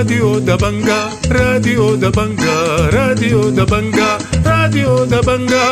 راديو دبنجا راديو دبنجا راديو دبنجا راديو دبنجا.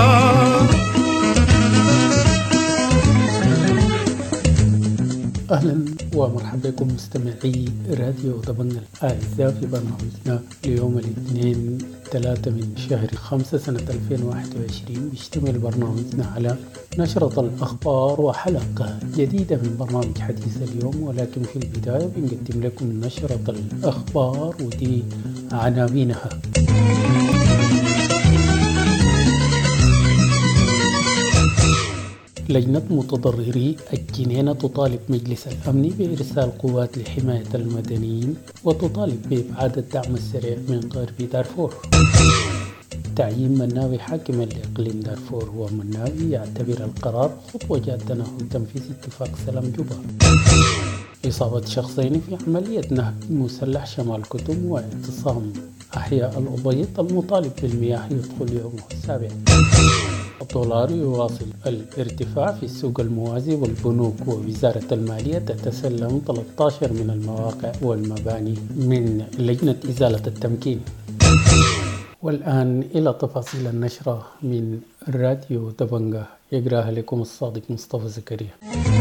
أهلا ومرحبا بكم مستمعي راديو دبنجا الأعزاء في برنامجنا ليوم الاثنين 3 من شهر 5 سنة 2021. بيشتمل برنامجنا على نشرة الأخبار وحلقة جديدة من برنامج حديث اليوم، ولكن في البداية بنقدم لكم نشرة الأخبار ودي عناوينها. لجنة متضرري الجنينة تطالب مجلس الأمن بإرسال قوات لحماية المدنيين وتطالب بإبعاد الدعم السريع من غرب دارفور. تعيين مناوي حاكما لإقليم دارفور، ومناوي يعتبر القرار خطوة جادة نحو تنفيذ اتفاق سلام جوبا. إصابة شخصين في عملية نهب مسلح شمال كتم، واعتصام أحياء الأبيض المطالب بالمياه يدخل يومه السابع. الدولار يواصل الارتفاع في السوق الموازي والبنوك، ووزارة المالية تتسلم 13 من المواقع والمباني من لجنة إزالة التمكين. والآن إلى تفاصيل النشرة من راديو دبنجا، يقرأها لكم الصادق مصطفى زكريا.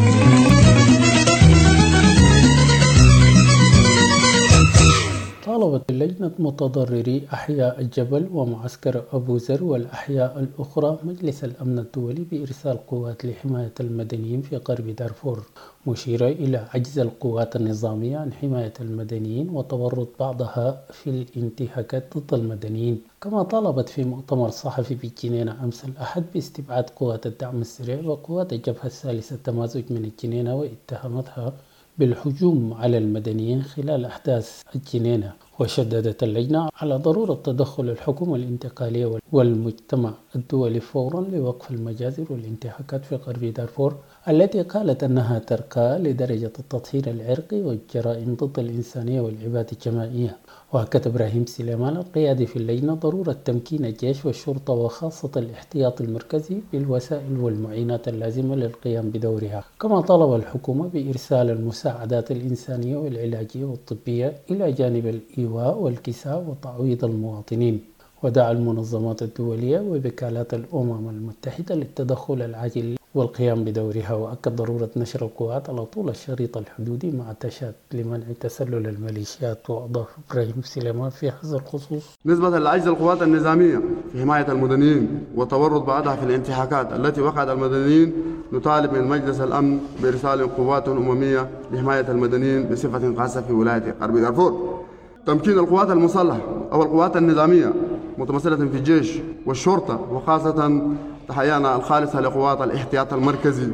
طالبت لجنة متضرري أحياء الجبل ومعسكر أبو ذر والأحياء الأخرى مجلس الأمن الدولي بإرسال قوات لحماية المدنيين في غرب دارفور، مشيرة إلى عجز القوات النظامية عن حماية المدنيين وتورط بعضها في الانتهاكات ضد المدنيين. كما طالبت في مؤتمر صحفي في الجنينة أمس الأحد باستبعاد قوات الدعم السريع وقوات الجبهة الثالثة التمازج من الجنينة، واتهمتها بالهجوم على المدنيين خلال أحداث الجنينة. وشددت اللجنة على ضرورة تدخل الحكومة الانتقالية والمجتمع الدولي فورا لوقف المجازر والانتهاكات في غرب دارفور التي قالت أنها ترقى لدرجة التطهير العرقي والجرائم ضد الإنسانية والعبادة الجماعية. وأكد إبراهيم سليمان القيادي في اللجنة ضرورة تمكين الجيش والشرطة وخاصة الاحتياط المركزي بالوسائل والمعينات اللازمة للقيام بدورها. كما طلب الحكومة بإرسال المساعدات الإنسانية والعلاجية والطبية إلى جانب الإيواء والكساء وتعويض المواطنين. ودعا المنظمات الدولية ووكالات الأمم المتحدة للتدخل العاجل والقيام بدورها، وأكد ضرورة نشر القوات على طول الشريط الحدودي مع تشات لمنع تسلل الميليشيات. وأضاف إبراهيم سليمان في هذا الخصوص: نسبة لعجز القوات النظامية في حماية المدنيين وتورط بعضها في الانتهاكات التي وقعت المدنيين، نطالب من مجلس الأمن بإرسال قوات أممية لحماية المدنيين بصفة خاصة في ولاية غرب دارفور. تمكين القوات المسلحة أو القوات النظامية متمثلة في الجيش والشرطة، وخاصة تحيانا الخالصة لقوات الاحتياط المركزي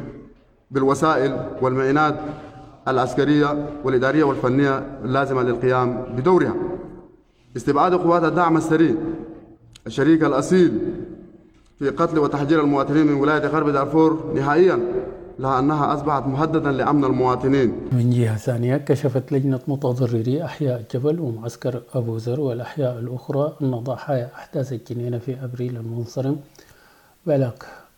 بالوسائل والمعينات العسكرية والإدارية والفنية اللازمة للقيام بدورها. استبعاد قوات الدعم السريع الشريك الأصيل في قتل وتحجير المواطنين من ولاية غرب دارفور نهائيا، لها أنها أصبحت مهددا لأمن المواطنين. من جهة ثانية، كشفت لجنة متضرري أحياء الجبل ومعسكر أبو ذر والأحياء الأخرى أن ضحايا أحداث الجنينة في أبريل المنصرم بلغ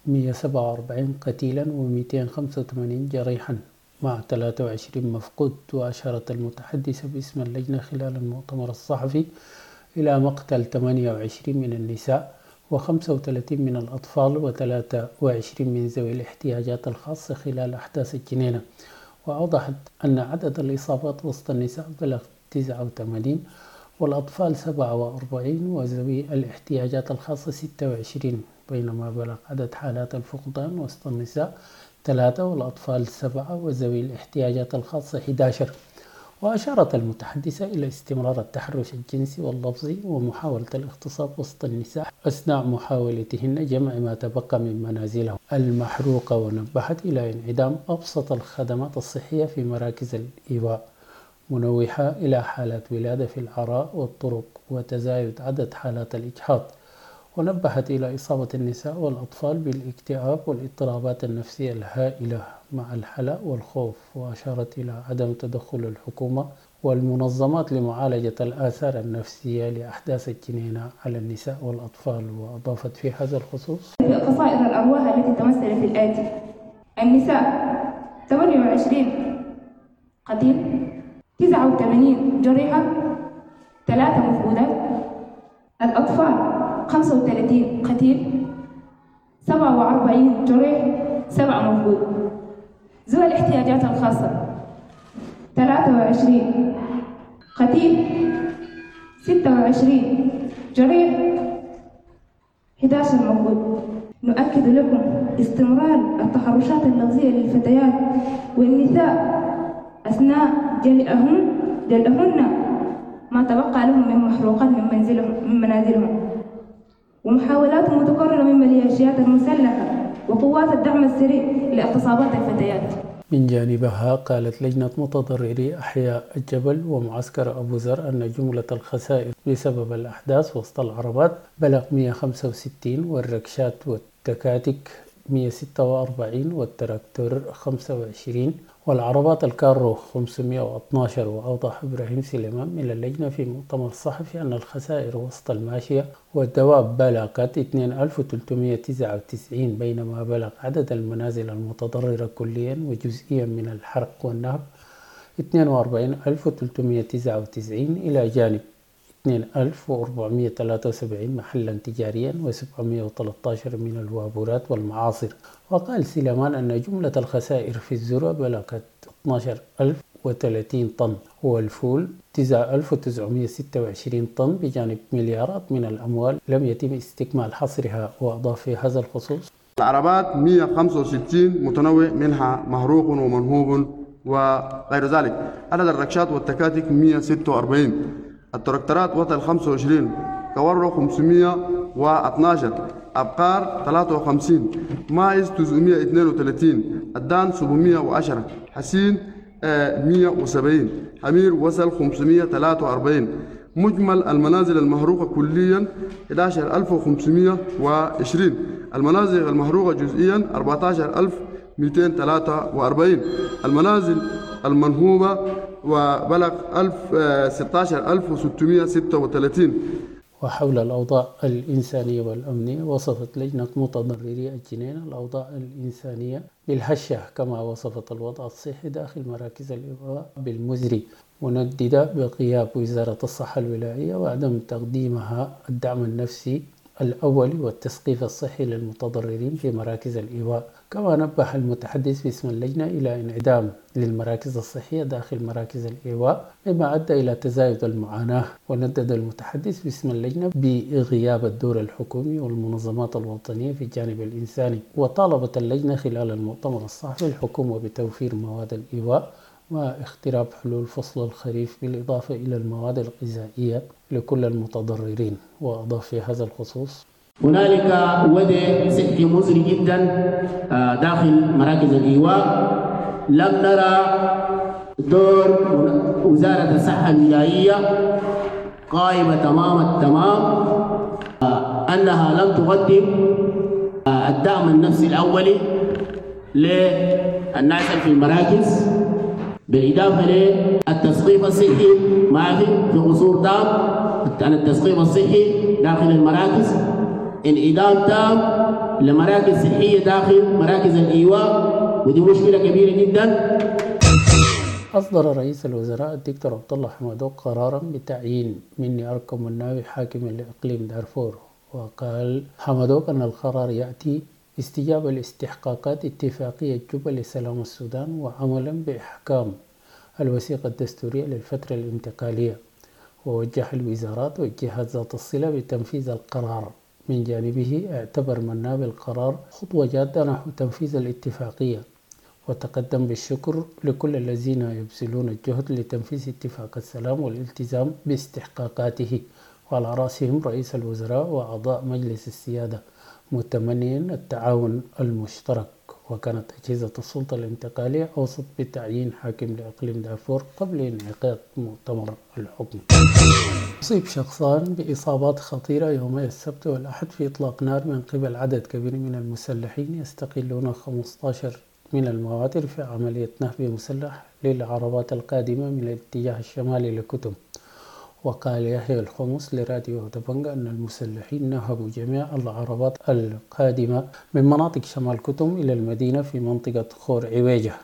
147 قتيلا و285 جريحا مع 23 مفقود. وأشارت المتحدثة باسم اللجنة خلال المؤتمر الصحفي إلى مقتل 28 من النساء و35 من الأطفال و23 من ذوي الاحتياجات الخاصة خلال أحداث الجنينة. وأوضحت أن عدد الإصابات وسط النساء بلغ 89 والأطفال 47 وذوي الاحتياجات الخاصة 26، بينما بلغ عدد حالات الفقدان وسط النساء 3 والأطفال 7 وذوي الاحتياجات الخاصة 11. وأشارت المتحدثة إلى استمرار التحرش الجنسي واللفظي ومحاولة الاغتصاب وسط النساء أثناء محاولتهن جمع ما تبقى من منازلهم المحروقة، ونبهت إلى انعدام أبسط الخدمات الصحية في مراكز الإيواء، منوحة إلى حالات ولادة في العراء والطرق وتزايد عدد حالات الإجهاض. ونبهت إلى إصابة النساء والأطفال بالاكتئاب والاضطرابات النفسية الهائلة مع الحلق والخوف. وأشارت إلى عدم تدخل الحكومة والمنظمات لمعالجة الآثار النفسية لأحداث الجنينة على النساء والأطفال. وأضافت في هذا الخصوص: قصائر الأرواح التي تمثل في الآتي: النساء 28 قتيل، 89 جريحة، 3 مفقودات. الأطفال 35 قتيل، 47 جريح، 7 مفقود. ذوي الاحتياجات الخاصة 23 قتيل، 26 جريح، 11 مفقود. نؤكد لكم استمرار التحرشات اللفظية للفتيات والنساء أثناء جلهن ما تبقى لهم من محروقات من منازلهم، ومحاولات متكررة من ميليشيات المسلحة وقوات الدعم السريع لاغتصابات الفتيات. من جانبها قالت لجنة متضرري أحياء الجبل ومعسكر أبو ذر أن جملة الخسائر بسبب الأحداث وسط العربات بلغ 165، والركشات والتكاتك 146 والتراكتور 25 والعربات الكارو 512. وأوضح إبراهيم سليمان من اللجنة في مؤتمر صحفي أن الخسائر وسط الماشية والدواب بلغت 2399، بينما بلغ عدد المنازل المتضررة كليا وجزئيا من الحرق والنهب 42399، إلى جانب 2473 محلا تجاريا و713 من الوابورات والمعاصر. وقال سليمان أن جملة الخسائر في الذرة بلغت 12030 طن، والفول 9926 طن، بجانب مليارات من الأموال لم يتم استكمال حصرها. وأضاف في هذا الخصوص: العربات 165 متنوع، منها محروق ومنهوب وغير ذلك. عدد الركشات والتكاتك 146، التراكترات وصل 25، كورو 512، أبقار 53، مايز 932، الدان 710، حسين 170، حمير وصل 543. مجمل المنازل المحروقة كليا 11520، المنازل المحروقة جزئيا 14243، المنازل المنهوبة وبلغ 16636. وحول الأوضاع الإنسانية والأمنية، وصفت لجنة متضرري الجنينة الأوضاع الإنسانية بالهشة، كما وصفت الوضع الصحي داخل مراكز الإغاثة بالمزري، منددة بغياب وزارة الصحة الولائية وعدم تقديمها الدعم النفسي الأولي والتثقيف الصحي للمتضررين في مراكز الإيواء. كما نبه المتحدث باسم اللجنة إلى انعدام للمراكز الصحية داخل مراكز الإيواء، مما أدى إلى تزايد المعاناة. وندد المتحدث باسم اللجنة بغياب الدور الحكومي والمنظمات الوطنية في الجانب الإنساني. وطالبت اللجنة خلال المؤتمر الصحفي الحكومة بتوفير مواد الإيواء واختراب حلول فصل الخريف، بالإضافة إلى المواد الغذائية لكل المتضررين. وأضاف في هذا الخصوص: هنالك وضع صحي مزري جدا داخل مراكز الإيواء. لم نرى دور وزارة الصحة الولائية قائمة تمام التمام، أنها لم تقدم الدعم النفسي الأولي للناس في المراكز، بالإضافة للتثقيف الصحي ما في قصور تام عن التثقيف الصحي داخل المراكز، انعدام تام لمراكز صحية داخل مراكز الإيواء، ودي مشكلة كبيرة جدا. أصدر رئيس الوزراء الدكتور عبد الله حمدوك قرارا بتعيين مني أركم الناوي حاكما لإقليم دارفور. وقال حمدوك أن القرار يأتي استجابة لاستحقاقات اتفاقية جوبا لسلام السودان، وعملا بإحكام الوثيقة الدستورية للفترة الانتقالية. ووجه الوزارات والجهات ذات الصلة بتنفيذ القرار. من جانبه اعتبر مناب القرار خطوة جادة نحو تنفيذ الاتفاقية، وتقدم بالشكر لكل الذين يبذلون الجهد لتنفيذ اتفاق السلام والالتزام باستحقاقاته، وعلى رأسهم رئيس الوزراء وأعضاء مجلس السيادة، متمنيا التعاون المشترك. وكانت أجهزة السلطة الانتقالية أوصت بتعيين حاكم لإقليم دارفور قبل انعقاد مؤتمر الحكم. أصيب شخصان بإصابات خطيرة يومي السبت والأحد في إطلاق نار من قبل عدد كبير من المسلحين يستقلون 15 من المواتر في عملية نهب مسلح للعربات القادمة من الاتجاه الشمالي لكتم. وقال يحيى الخمس لراديو دبنجا أن المسلحين نهبوا جميع العربات القادمة من مناطق شمال كتم إلى المدينة في منطقة خور عويجة.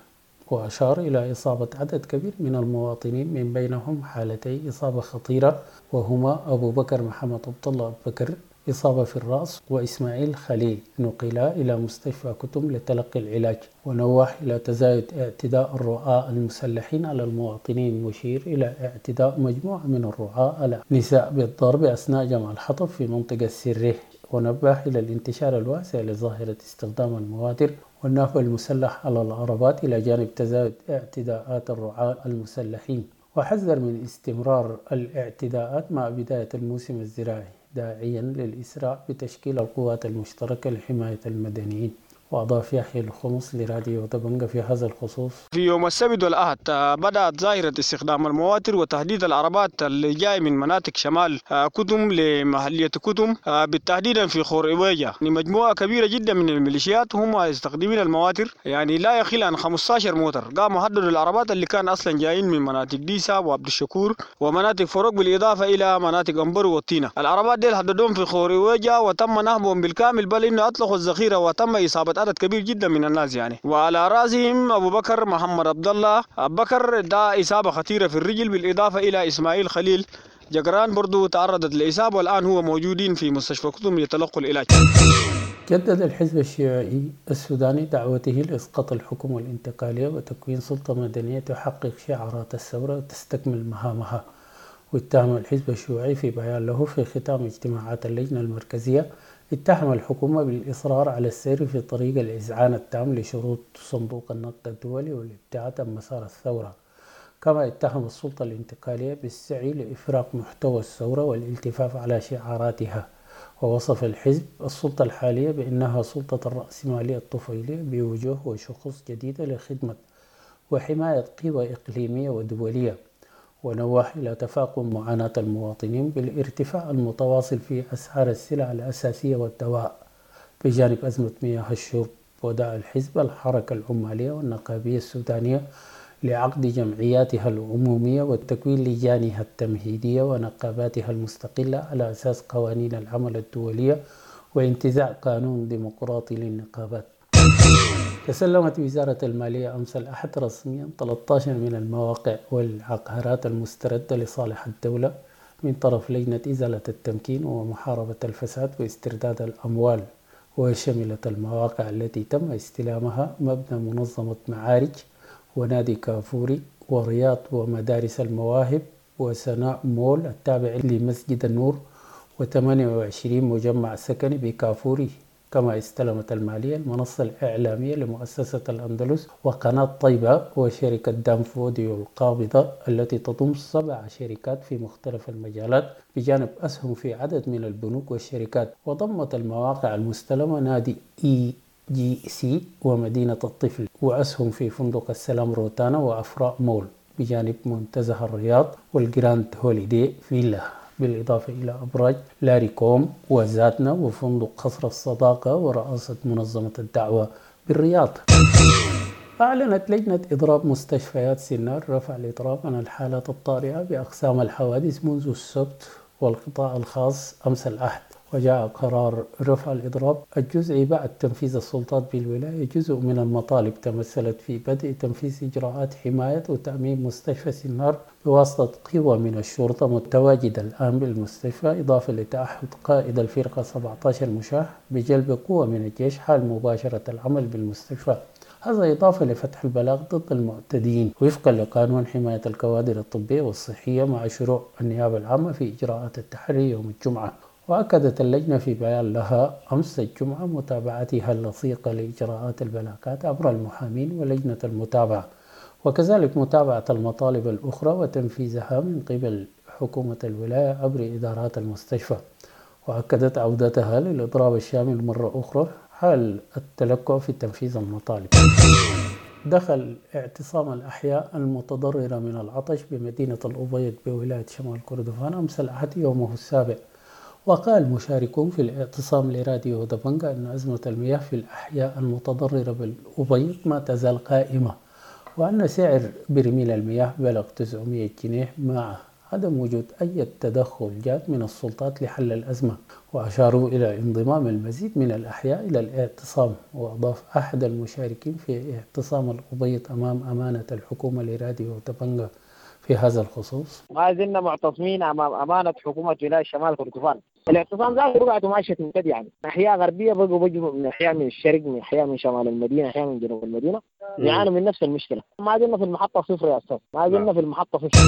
وأشار إلى إصابة عدد كبير من المواطنين من بينهم حالتي إصابة خطيرة، وهما أبو بكر محمد عبد الله أبو بكر إصابة في الرأس، وإسماعيل خليل نقلا إلى مستشفى كتم لتلقي العلاج. ونوه إلى تزايد اعتداء الرعاة المسلحين على المواطنين، مشير إلى اعتداء مجموعة من الرعاة على نساء بالضرب أثناء جمع الحطب في منطقة سره. ونبه إلى الانتشار الواسع لظاهرة استخدام المواتر والنهب المسلح على العربات إلى جانب تزايد اعتداءات الرعاة المسلحين، وحذر من استمرار الاعتداءات مع بداية الموسم الزراعي، داعيا للإسراع بتشكيل القوات المشتركة لحماية المدنيين. وأضاف يحيى الخمس لراديو دبنجة في هذا الخصوص: في يوم السبت والأحد بدأت ظاهرة استخدام المواتر وتهديد العربات اللي جاي من مناطق شمال كتم لمحلية كتم بالتحديد في خور إويجا. مجموعة كبيرة جدا من الميليشيات هم يستخدمين المواتر، يعني لا يقل عن 15 موتر قاموا هددوا العربات اللي كان أصلا جايين من مناطق ديسا وعبد الشكور ومناطق فروق، بالإضافة إلى مناطق أمبرو والتينة. العربات دي هددوهم في خور إويجا وتم نهبهم بالكامل، بل إنه أطلقوا الذخيرة وتم إصابة عدد كبير جدا من الناس يعني. وعلى راسهم ابو بكر محمد عبد الله ابو بكر ده اصابه خطيره في الرجل، بالاضافه الى اسماعيل خليل جقران برضو تعرضت لاصابه، والان هو موجودين في مستشفى كتم لتلقوا العلاج. جدد الحزب الشيوعي السوداني دعوته لإسقاط الحكومة الانتقالية وتكوين سلطة مدنية تحقق شعارات الثورة وتستكمل مهامها. واتهم الحزب الشيوعي في بيان له في ختام اجتماعات اللجنة المركزية اتهم الحكومة بالإصرار على السير في طريق الإذعان التام لشروط صندوق النقد الدولي والابتعاد عن مسار الثورة. كما اتهم السلطة الانتقالية بالسعي لإفراغ محتوى الثورة والالتفاف على شعاراتها. ووصف الحزب السلطة الحالية بأنها سلطة الرأسمالية الطفيلية بوجوه وشخوص جديدة لخدمة وحماية قوى إقليمية ودولية. ونوه إلى تفاقم معاناة المواطنين بالارتفاع المتواصل في أسعار السلع الأساسية والدواء بجانب أزمة مياه الشرب. ودعا الحزب الحركة العمالية والنقابية السودانية لعقد جمعياتها العمومية وتكوين لجانها التمهيدية ونقاباتها المستقلة على أساس قوانين العمل الدولية وانتزاع قانون ديمقراطي للنقابات. تسلمت وزارة المالية أمس الأحد رسميا 13 من المواقع والعقارات المستردة لصالح الدولة من طرف لجنة إزالة التمكين ومحاربة الفساد واسترداد الأموال، وشملت المواقع التي تم استلامها مبنى منظمة معارج ونادي كافوري ورياض ومدارس المواهب وسناء مول التابع لمسجد النور و28 مجمع سكني بكافوري. كما استلمت المالية المنصة الإعلامية لمؤسسة الأندلس وقناة طيبة وشركة دانفوديو القابضة التي تضم 7 شركات في مختلف المجالات بجانب أسهم في عدد من البنوك والشركات. وضمت المواقع المستلمة نادي EGC ومدينة الطفل وأسهم في فندق السلام روتانا وأفراء مول بجانب منتزه الرياض والجراند هوليدي فيلا، بالإضافة إلى أبراج لاريكوم وزاتنا وفندق قصر الصداقة ورئاسة منظمة الدعوة بالرياض. أعلنت لجنة إضراب مستشفيات سنار رفع الإضراب عن الحالات الطارئة بأقسام الحوادث منذ السبت والقطاع الخاص أمس الأحد. وجاء قرار رفع الإضراب الجزئي بعد تنفيذ السلطات بالولاية جزء من المطالب تمثلت في بدء تنفيذ إجراءات حماية وتأمين مستشفى سنار بواسطة قوى من الشرطة متواجدة الآن بالمستشفى، إضافة لتعهد قائد الفرقة 17 مشاة بجلب قوى من الجيش حال مباشرة العمل بالمستشفى. هذا إضافة لفتح البلاغ ضد المعتدين وفقا لقانون حماية الكوادر الطبية والصحية مع شروع النيابة العامة في إجراءات التحري يوم الجمعة. وأكدت اللجنة في بيان لها أمس الجمعة متابعتها اللصيقة لإجراءات البلاغات عبر المحامين ولجنة المتابعة، وكذلك متابعة المطالب الأخرى وتنفيذها من قبل حكومة الولاية عبر إدارات المستشفى. وأكدت عودتها للإضراب الشامل مرة أخرى حال التلكؤ في تنفيذ المطالب. دخل اعتصام الأحياء المتضررة من العطش بمدينة الأبيض بولاية شمال كردفان أمس الأحد يومه السابع. وقال مشاركون في الاعتصام لراديو دبنجة أن أزمة المياه في الأحياء المتضررة بالأبيض ما تزال قائمة، وأن سعر برميل المياه بلغ 900 جنيه مع عدم وجود أي تدخل جاد من السلطات لحل الأزمة، وأشاروا إلى انضمام المزيد من الأحياء إلى الاعتصام. وأضاف أحد المشاركين في اعتصام القضية أمام أمانة الحكومة لراديو تبنجا في هذا الخصوص: ما زلنا معتصمين أمام أمانة حكومة ولاية شمال كردفان. الاعتصام ذاك رجعت ماشية تمتد، يعني أحياء غربية بيجوا من أحياء من الشرق، من أحياء من شمال المدينة، أحياء من جنوب المدينة، يعانوا من نفس المشكلة. ما زلنا في المحطة صفر يا أستاذ، ما زلنا في المحطة صفر.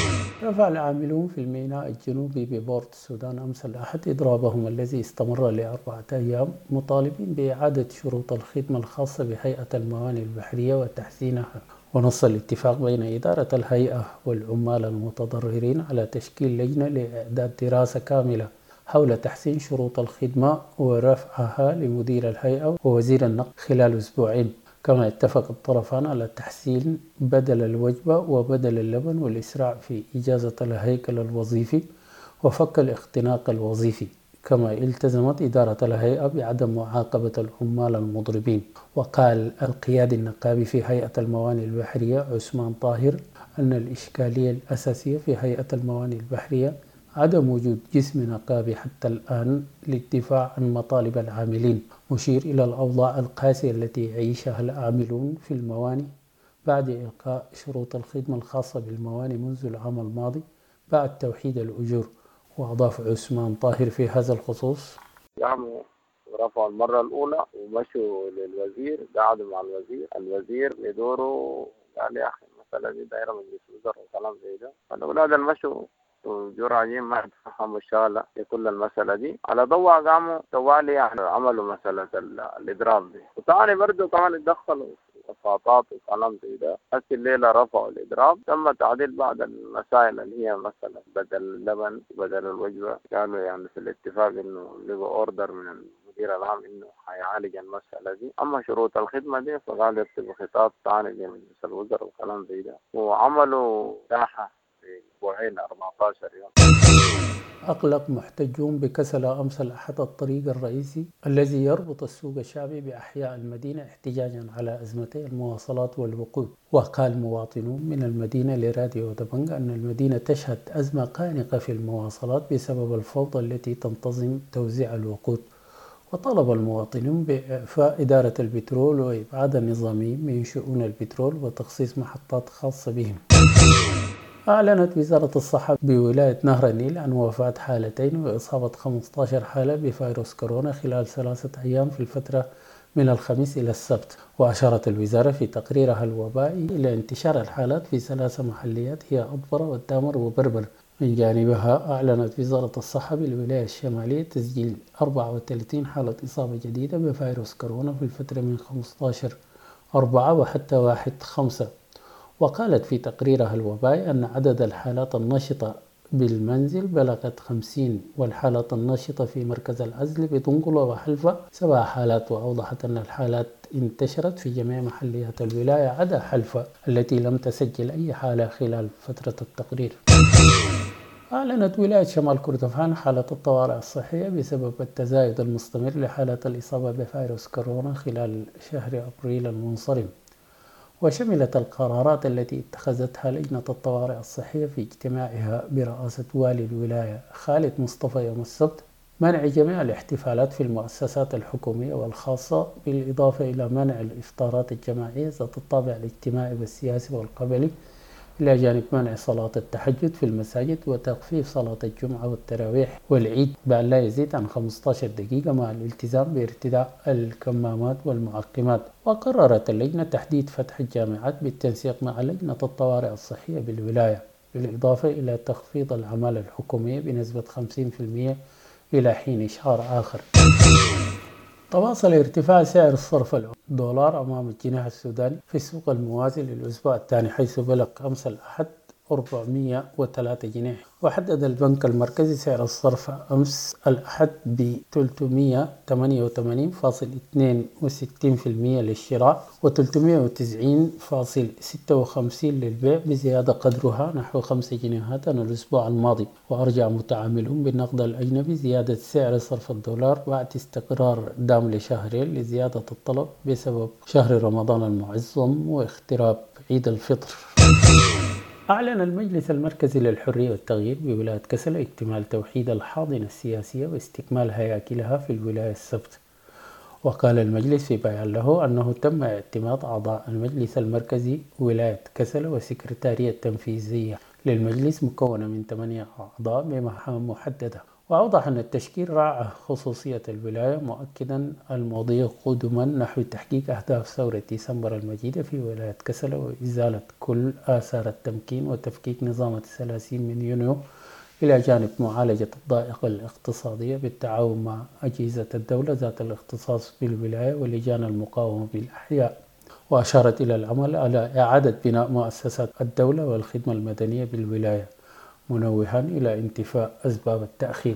رفع العاملون في الميناء الجنوبي ببورت السودان أمس الأحد إضرابهم الذي استمر ل4 أيام، مطالبين بإعادة شروط الخدمة الخاصة بهيئة الموانئ البحرية وتحسينها. ونص الاتفاق بين إدارة الهيئة والعمال المتضررين على تشكيل لجنة لإعداد دراسة كاملة حول تحسين شروط الخدمة ورفعها لمدير الهيئة ووزير النقل خلال أسبوعين. كما اتفق الطرفان على تحسين بدل الوجبة وبدل اللبن والإسراع في إجازة الهيكل الوظيفي وفك الاختناق الوظيفي. كما التزمت إدارة الهيئة بعدم معاقبة العمال المضربين. وقال القيادي النقابي في هيئة الموانئ البحرية عثمان طاهر أن الإشكالية الأساسية في هيئة الموانئ البحرية عدم وجود جسم نقابي حتى الآن للدفاع عن مطالب العاملين، مشير إلى الأوضاع القاسية التي يعيشها العاملون في الموانئ بعد إلقاء شروط الخدمة الخاصة بالموانئ منذ العام الماضي بعد توحيد الأجور. وأضاف عثمان طاهر في هذا الخصوص: قاموا رفعوا المرة الأولى ومشوا للوزير، قعدوا مع الوزير بدوره قال يا أخي المسألة دي دايرة مجلس وزراء وكلام زي ده. فالأولاد المشوا وجراجين ما يتفهموا الشغلة في كل المسألة دي، على ضوء قاموا توالي يعني عملوا مسألة الإضراب دي. وثاني برضه كمان اتدخلوا وساطات وكلام زي ده. هسه الليلة رفعوا الإضراب، تم تعديل بعض المسائل اللي هي مثلا بدل اللبن بدل الوجبة. قالوا يعني في الاتفاق إنه لقوا أوردر من المدير العام إنه حيعالج المسألة دي. أما شروط الخدمة دي فقال يكتبوا خطاب ثاني لمجلس الوزراء وكلام زي ده. وعملوا ساحة في أسبوعين 14 يوم. أغلق محتجون بكسلة أمس الأحد الطريق الرئيسي الذي يربط السوق الشعبي بأحياء المدينة احتجاجا على أزمتي المواصلات والوقود. وقال مواطنون من المدينة لراديو تبنجا أن المدينة تشهد أزمة خانقة في المواصلات بسبب الفوضى التي تنتظم توزيع الوقود. وطلب المواطنون بإعفاء إدارة البترول وإبعاد النظاميين من شؤون البترول وتخصيص محطات خاصة بهم. أعلنت وزارة الصحة بولاية نهر النيل عن وفاة حالتين وإصابة 15 حالة بفيروس كورونا خلال 3 أيام في الفترة من الخميس إلى السبت. وأشارت الوزارة في تقريرها الوبائي إلى انتشار الحالات في 3 محليات هي أضبرة والدامر وبربر. من جانبها أعلنت وزارة الصحة بالولاية الشمالية تسجيل 34 حالة إصابة جديدة بفيروس كورونا في الفترة من 15/4 وحتى 1/5. وقالت في تقريرها الوبائي أن عدد الحالات النشطة بالمنزل بلغت 50، والحالات النشطة في مركز العزل بدنقلة وحلفة 7 حالات. وأوضحت أن الحالات انتشرت في جميع محليات الولاية عدا حلفة التي لم تسجل أي حالة خلال فترة التقرير. أعلنت ولاية شمال كردفان حالة الطوارئ الصحية بسبب التزايد المستمر لحالات الإصابة بفيروس كورونا خلال شهر أبريل المنصرم. وشملت القرارات التي اتخذتها لجنة الطوارئ الصحية في اجتماعها برئاسة والي الولاية خالد مصطفى يوم السبت منع جميع الاحتفالات في المؤسسات الحكومية والخاصة، بالإضافة إلى منع الإفطارات الجماعية ذات الطابع الاجتماعي والسياسي والقبلي، إلى جانب منع صلاة التهجد في المساجد وتخفيف صلاة الجمعة والتراويح والعيد بأن لا يزيد عن 15 دقيقة مع الالتزام بارتداء الكمامات والمعقمات. وقررت اللجنة تحديد فتح الجامعات بالتنسيق مع لجنة الطوارئ الصحية بالولاية، بالإضافة إلى تخفيض العمالة الحكومية بنسبة 50% إلى حين إشعار آخر. تواصل ارتفاع سعر الصرف الدولار أمام الجنيه السوداني في السوق الموازي للأسبوع الثاني، حيث بلغ أمس الأحد 403 جنيه. وحدد البنك المركزي سعر الصرف أمس الأحد ب 388.62% للشراء و390.56 للبيع، بزيادة قدرها نحو 5 جنيهات عن الأسبوع الماضي. وأرجع متعاملون بالنقد الأجنبي زيادة سعر صرف الدولار بعد استقرار دام لشهرين لزيادة الطلب بسبب شهر رمضان المعظم واقتراب عيد الفطر. أعلن المجلس المركزي للحرية والتغيير بولاية كسل اكتمال توحيد الحاضنة السياسية واستكمال هياكلها في الولاية السبت. وقال المجلس في بيان له أنه تم اعتماد أعضاء المجلس المركزي ولاية كسل والسكرتارية التنفيذية للمجلس مكونة من 8 أعضاء بمهام محددة. وأوضح أن التشكيل راعى خصوصية الولاية، مؤكدا المضي قدما نحو تحقيق أهداف ثورة ديسمبر المجيدة في ولاية كسل وإزالة كل آثار التمكين وتفكيك نظام 30 من يونيو، إلى جانب معالجة الضائقة الاقتصادية بالتعاون مع أجهزة الدولة ذات الاختصاص بالولاية ولجان المقاومة بالأحياء. وأشارت إلى العمل على إعادة بناء مؤسسات الدولة والخدمة المدنية بالولاية، منوها إلى انتفاء أسباب التأخير.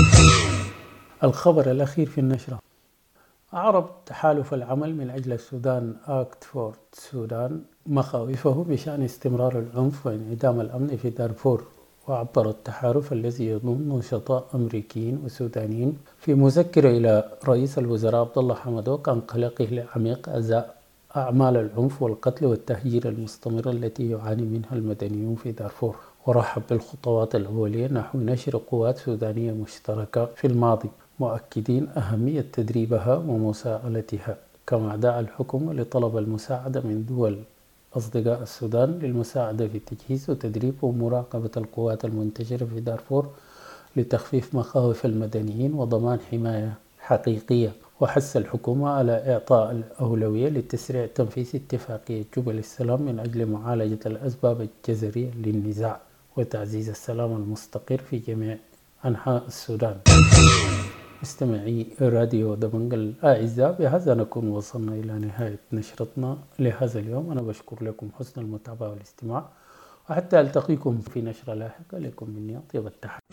الخبر الأخير في النشرة: أعرب تحالف العمل من أجل السودان أكت فور السودان مخاوفه بشأن استمرار العنف وانعدام الأمن في دارفور. وعبر التحالف الذي يضم نشطاء أمريكيين وسودانيين في مذكرة إلى رئيس الوزراء عبد الله حمدوك عن قلقه العميق أزاء أعمال العنف والقتل والتهجير المستمر التي يعاني منها المدنيون في دارفور. ورحب بالخطوات الأولية نحو نشر قوات سودانية مشتركة في الماضي، مؤكدين أهمية تدريبها ومساءلتها. كما دعا الحكومة لطلب المساعدة من دول أصدقاء السودان للمساعدة في تجهيز وتدريب ومراقبة القوات المنتشرة في دارفور لتخفيف مخاوف المدنيين وضمان حماية حقيقية. وحث الحكومة على إعطاء الأولوية لتسريع تنفيذ اتفاقية جبل السلام من أجل معالجة الأسباب الجذرية للنزاع وتعزيز السلام المستقر في جميع أنحاء السودان. مستمعي راديو دبنج الأعزاء، بهذا نكون وصلنا إلى نهاية نشرتنا لهذا اليوم. أنا بشكر لكم حسن المتابعة والاستماع، وحتى ألتقيكم في نشرة لاحقة. لكم مني أطيب التحية.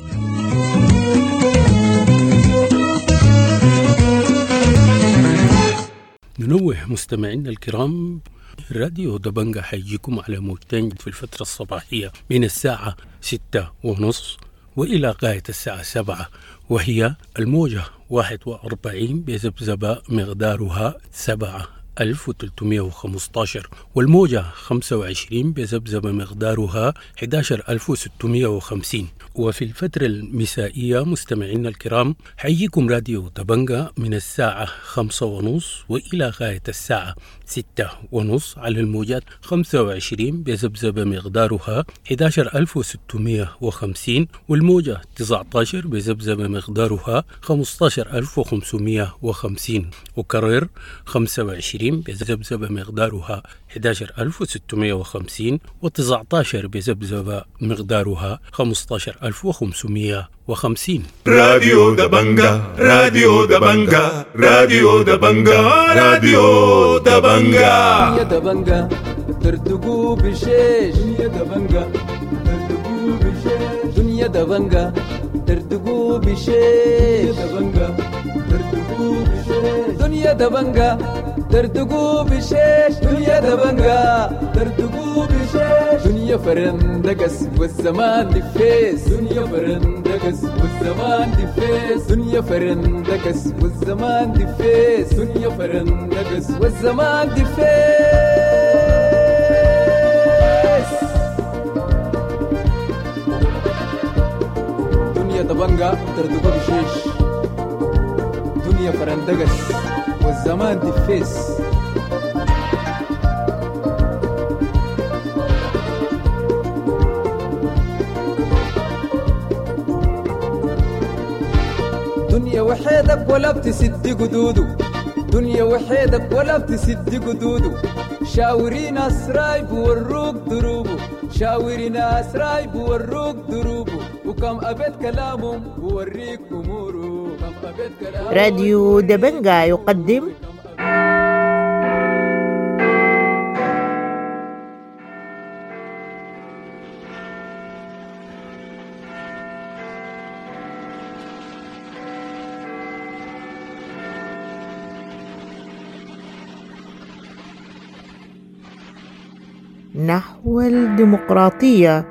ننوه مستمعينا الكرام، راديو دبنجة حيجيكم على موجتين في الفترة الصباحية من الساعة 6:30 وإلى غاية الساعة 7، وهي الموجة 41 بذبذبة مقدارها 7315، والموجة 25 بذبذبة مقدارها 11650. وفي الفترة المسائية مستمعينا الكرام حييكم راديو دبنجة من الساعة 5:30 وإلى غاية الساعة 6:30 على الموجات 25 بذبذبة مقدارها 11650، والموجة 19 بذبذبة مقدارها 15550، وكرر 25 بذبذبة مقدارها 11650 و19 بذبذبة مقدارها 15550. راديو دبنجة، راديو دبنجة، راديو دبنجة، راديو دبنجة. يا دبنجة ترتقوا بشيش، يا دبنجة ترتقوا بشيش، دنيا دبنجة ترتقوا بشيش، يا دبنجة ترتقوا بشيش، دنيا دبنجة ترتقوا بشيش، دنيا دبنجة ترتقوا بشيش، دنيا فرندقس والزمان دفيس، دنيا فرندقس والزمان دفيس، دنيا فرندقس والزمان دفيس، دنيا فرندقس والزمان دفيس، دنيا دبنجة ترتقوا بشيش، دنيا فرندقس والزمان دفيس. دنيا وحيدك ولا بتسد قدودو، دنيا وحيدك ولا بتسد قدودو، شاوري ناس رايب وروك دروبو، شاوري ناس رايب وروك دروبو، وكم أبد كلامهم ووريك أمورو، كم أبد كلامهم. راديو دبنجة يقدم نحو الديمقراطية.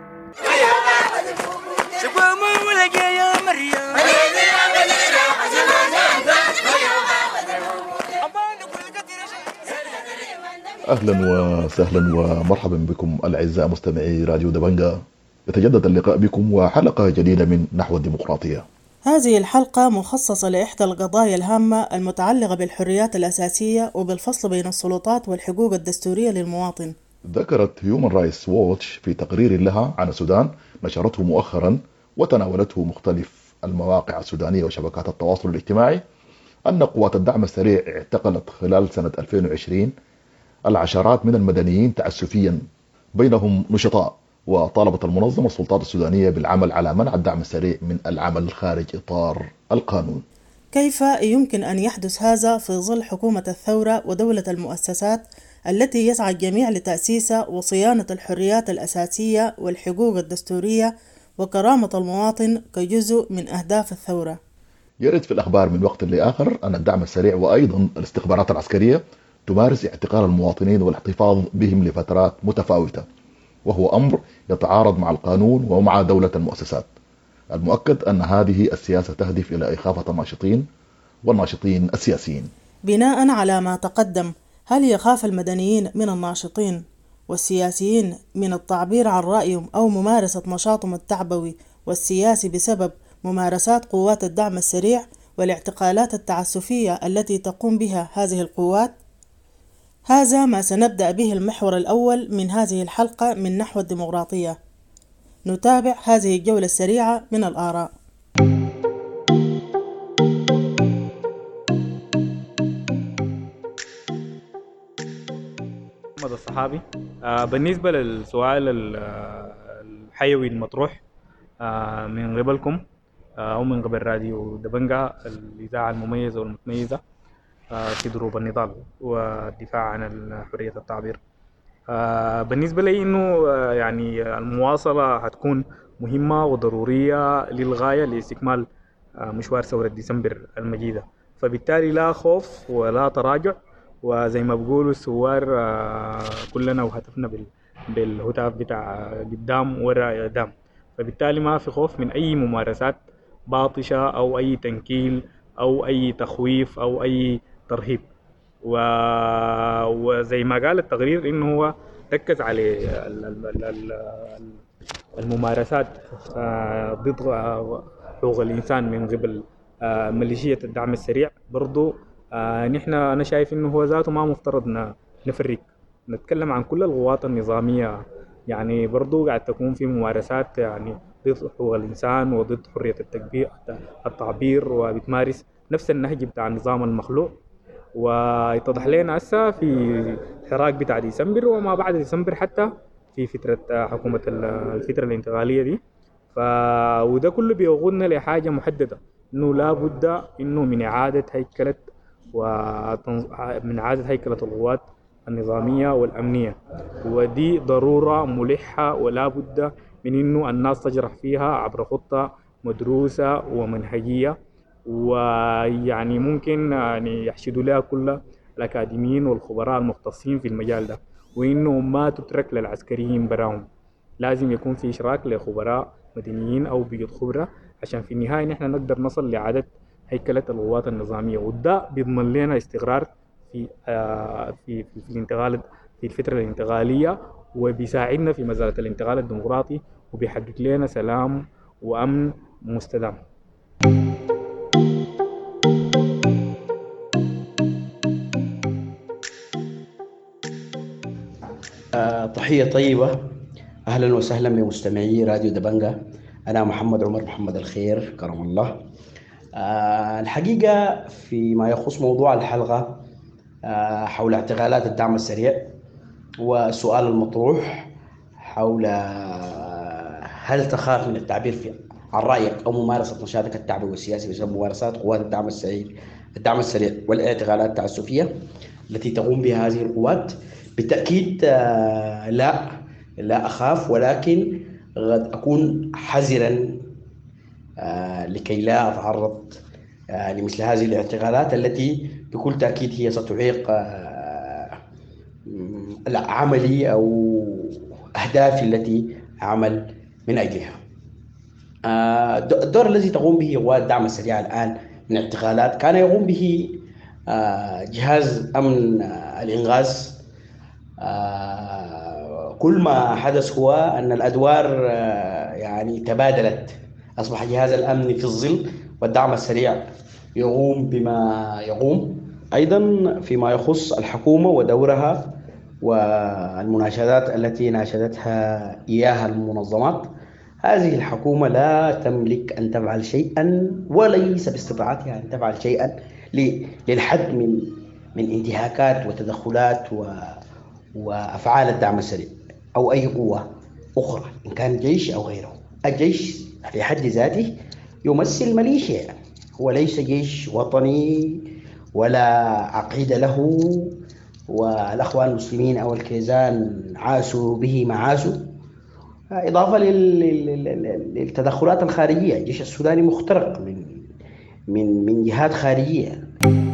أهلا وسهلا ومرحبا بكم الأعزاء مستمعي راديو دبنجا. يتجدد اللقاء بكم وحلقة جديدة من نحو الديمقراطية. هذه الحلقة مخصصة لإحدى القضايا الهامة المتعلقة بالحريات الأساسية وبالفصل بين السلطات والحقوق الدستورية للمواطن. ذكرت هيومن رايتس ووتش في تقرير لها عن السودان نشرته مؤخرا وتناولته مختلف المواقع السودانية وشبكات التواصل الاجتماعي أن قوات الدعم السريع اعتقلت خلال سنة 2020 العشرات من المدنيين تعسفيا، بينهم نشطاء، وطالبت المنظمة السلطات السودانية بالعمل على منع الدعم السريع من العمل خارج إطار القانون. كيف يمكن أن يحدث هذا في ظل حكومة الثورة ودولة المؤسسات التي يسعى الجميع لتأسيس وصيانة الحريات الأساسية والحقوق الدستورية وكرامة المواطن كجزء من أهداف الثورة؟ يرد في الأخبار من وقت لآخر أن الدعم السريع وأيضا الاستخبارات العسكرية تمارس اعتقال المواطنين والاحتفاظ بهم لفترات متفاوتة، وهو أمر يتعارض مع القانون ومع دولة المؤسسات. المؤكد أن هذه السياسة تهدف إلى إخافة الناشطين والناشطين السياسيين. بناء على ما تقدم، هل يخاف المدنيين من الناشطين والسياسيين من التعبير عن رأيهم أو ممارسة نشاطهم التعبوي والسياسي بسبب ممارسات قوات الدعم السريع والاعتقالات التعسفية التي تقوم بها هذه القوات؟ هذا ما سنبدأ به المحور الأول من هذه الحلقة من نحو الديمقراطية. نتابع هذه الجولة السريعة من الآراء. محمد الصحابي. بالنسبة للسؤال الحيوي المطروح من قبلكم أو من قبل راديو دبنجا الإذاعة المميزة والمتميزة في دروب النضال والدفاع عن حرية التعبير، بالنسبة لي إنه يعني المواصلة هتكون مهمة وضرورية للغاية لاستكمال مشوار ثورة ديسمبر المجيدة، فبالتالي لا خوف ولا تراجع، وزي ما بقولوا الثوار كلنا وهتفنا بالهتاف بتاع قدام وراء إعدام، فبالتالي ما في خوف من أي ممارسات باطشة أو أي تنكيل أو أي تخويف أو أي ترهيب. وزي ما قال التقرير إنه هو ركز على الممارسات ضد حقوق الإنسان من قبل ميليشيا الدعم السريع. برضو أنا شايف إنه هو ذاته ما مفترض نفرق، نتكلم عن كل القوات النظامية، يعني برضو قاعد تكون في ممارسات يعني ضد حقوق الإنسان وضد حرية التعبير، وبتمارس نفس النهج بتاع النظام المخلوع. ويتضح لنا هسه في الحراك بتاع ديسمبر وما بعد ديسمبر حتى في فترة حكومة الفترة الانتقالية دي، وده كله بيوغلنا لحاجة محددة، إنه لا بد إنه من إعادة هيكلة القوات النظامية والأمنية، ودي ضرورة ملحة ولا بد من إنه الناس تجرح فيها عبر خطة مدروسة ومنهجية، ويعني ممكن يعني يحشدوا لها كل الأكاديميين والخبراء المختصين في المجال ده، وإنه ما تترك للعسكريين براهم، لازم يكون في إشراك لخبراء مدنيين أو بيوت خبرة عشان في النهاية نحن نقدر نصل لإعادة هيكلة القوات النظامية، وده بيضمن لنا استقرار في الانتقال في الفترة الانتقالية، وبيساعدنا في مسألة الانتقال الديمقراطي، وبيحقق لنا سلام وأمن مستدام. تحية طيبة، أهلا وسهلا بمستمعي راديو دبنجا. أنا محمد عمر محمد الخير كرم الله. الحقيقة فيما يخص موضوع الحلقة حول اعتقالات الدعم السريع والسؤال المطروح حول هل تخاف من التعبير عن رأيك أو ممارسة نشاطك التعبوي والسياسي بسبب ممارسات قوات الدعم السريع والاعتقالات التعسفية التي تقوم بها هذه القوات؟ بالتأكيد لا أخاف، ولكن قد أكون حذرا لكي لا أتعرض لمثل هذه الاعتقالات التي بكل تأكيد هي ستعيق عملي أو أهدافي التي أعمل من أجلها. الدور الذي تقوم به قوات الدعم السريع الآن من اعتقالات كان يقوم به جهاز أمن الإنغاز كل ما حدث هو أن الأدوار يعني تبادلت. أصبح جهاز الأمن في الظل والدعم السريع يقوم بما يقوم. أيضا فيما يخص الحكومة ودورها والمناشدات التي ناشدتها إياها المنظمات، هذه الحكومة لا تملك أن تفعل شيئا وليس باستطاعتها أن تفعل شيئا للحد من انتهاكات وتدخلات وأفعال الدعم السريع أو أي قوة أخرى إن كان جيش أو غيره. الجيش في حد ذاته يمثل ميليشيا، هو ليس جيش وطني ولا عقيدة له، والأخوان المسلمين أو الكيزان عاشوا به ما عاشوا، إضافة للتدخلات الخارجية. الجيش السوداني مخترق من جهات خارجية.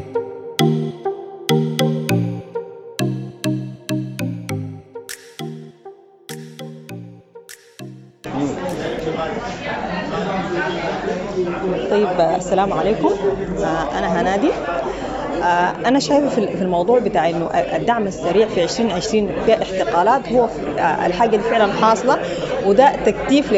طيب السلام عليكم. أنا هنادي. أنا شايفة في الموضوع بتاع إنه الدعم السريع في 2020 في احتقالات هو الحاجة اللي فعلا حاصلة، وده تكتيف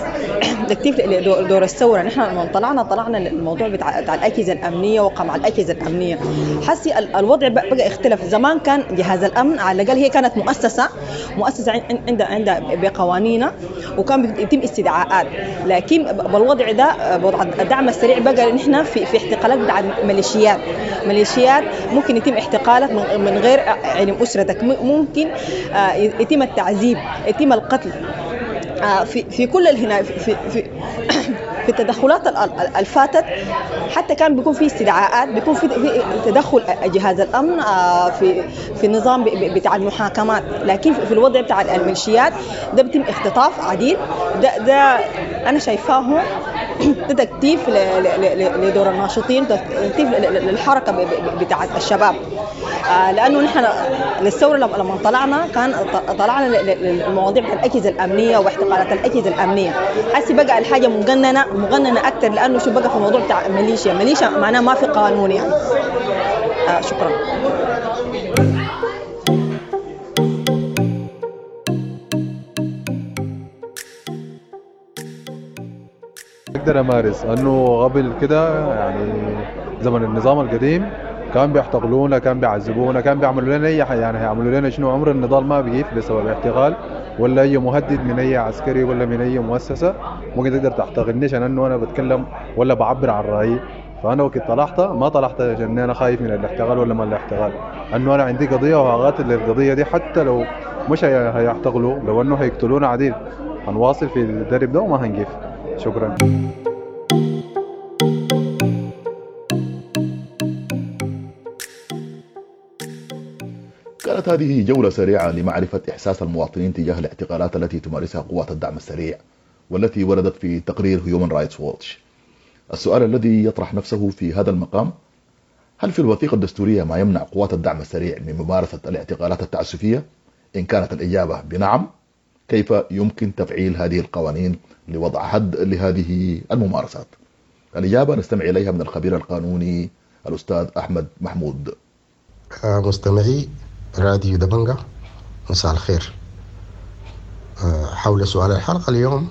لدور الثورة. نحن لما طلعنا الموضوع بتاع الأجهزة الأمنية وقمع الأجهزة الأمنية، حسي الوضع بقى اختلف. زمان كان جهاز الأمن على الأقل هي كانت مؤسسة عندها بقوانينها وكان يتم استدعاءات، لكن بالوضع ده وضع الدعم السريع بقى نحن في احتقالات بتاع ميليشيات ممكن يتم احتقالك من غير علم أسرتك، ممكن يتم التعذيب، يتم القتل في كل هنا في التدخلات الفاتت. حتى كان بيكون في استدعاءات، بيكون في تدخل جهاز الأمن في النظام بتاع المحاكمات، لكن في الوضع بتاع الميليشيات ده بيتم اختطاف عديد. ده أنا شايفاه ده تكتيف لدور الناشطين، تكتيف للحركة بتاع الشباب. لأنه نحن للثورة لما طلعنا للمواضيع بتاع الأجهزة الأمنية واحتقالات الأجهزة الأمنية، حسي بقى الحاجة مجننة أكتر، لأنه شو بقى في الموضوع بتاع ميليشيا معناه ما في قانون يعني. شكرا. اقدر امارس انه قبل كده يعني زمن النظام القديم كان بيحتقلونا، كان بيعذبونا، كان بيعملوا لنا اي حاجه، يعني هيعملوا لنا شنو؟ عمر النضال ما بيقف بسبب احتقال ولا اي مهدد من اي عسكري ولا من اي مؤسسه ممكن تقدر تحتقلني عشان انه انا بتكلم ولا بعبر عن رايي. فانا وقت طلعت ما طلعت عشان انا خايف من الاحتقال ولا ما الاحتقال، انه انا عندي قضيه وهقاتل للقضيه دي، حتى لو مش هيحتقلوا، لو انه هيقتلونا عديل هنواصل في الدرب ده وما هنقف. شكرا. كانت هذه جولة سريعة لمعرفة إحساس المواطنين تجاه الاعتقالات التي تمارسها قوات الدعم السريع والتي وردت في تقرير هيومن رايتس ووتش. السؤال الذي يطرح نفسه في هذا المقام: هل في الوثيقة الدستورية ما يمنع قوات الدعم السريع من ممارسة الاعتقالات التعسفية؟ إن كانت الإجابة بنعم، كيف يمكن تفعيل هذه القوانين لوضع حد لهذه الممارسات؟ الإجابة نستمع إليها من الخبير القانوني الأستاذ أحمد محمود. مستمعي راديو دبنجة، مساء الخير. حول سؤال الحلقة اليوم،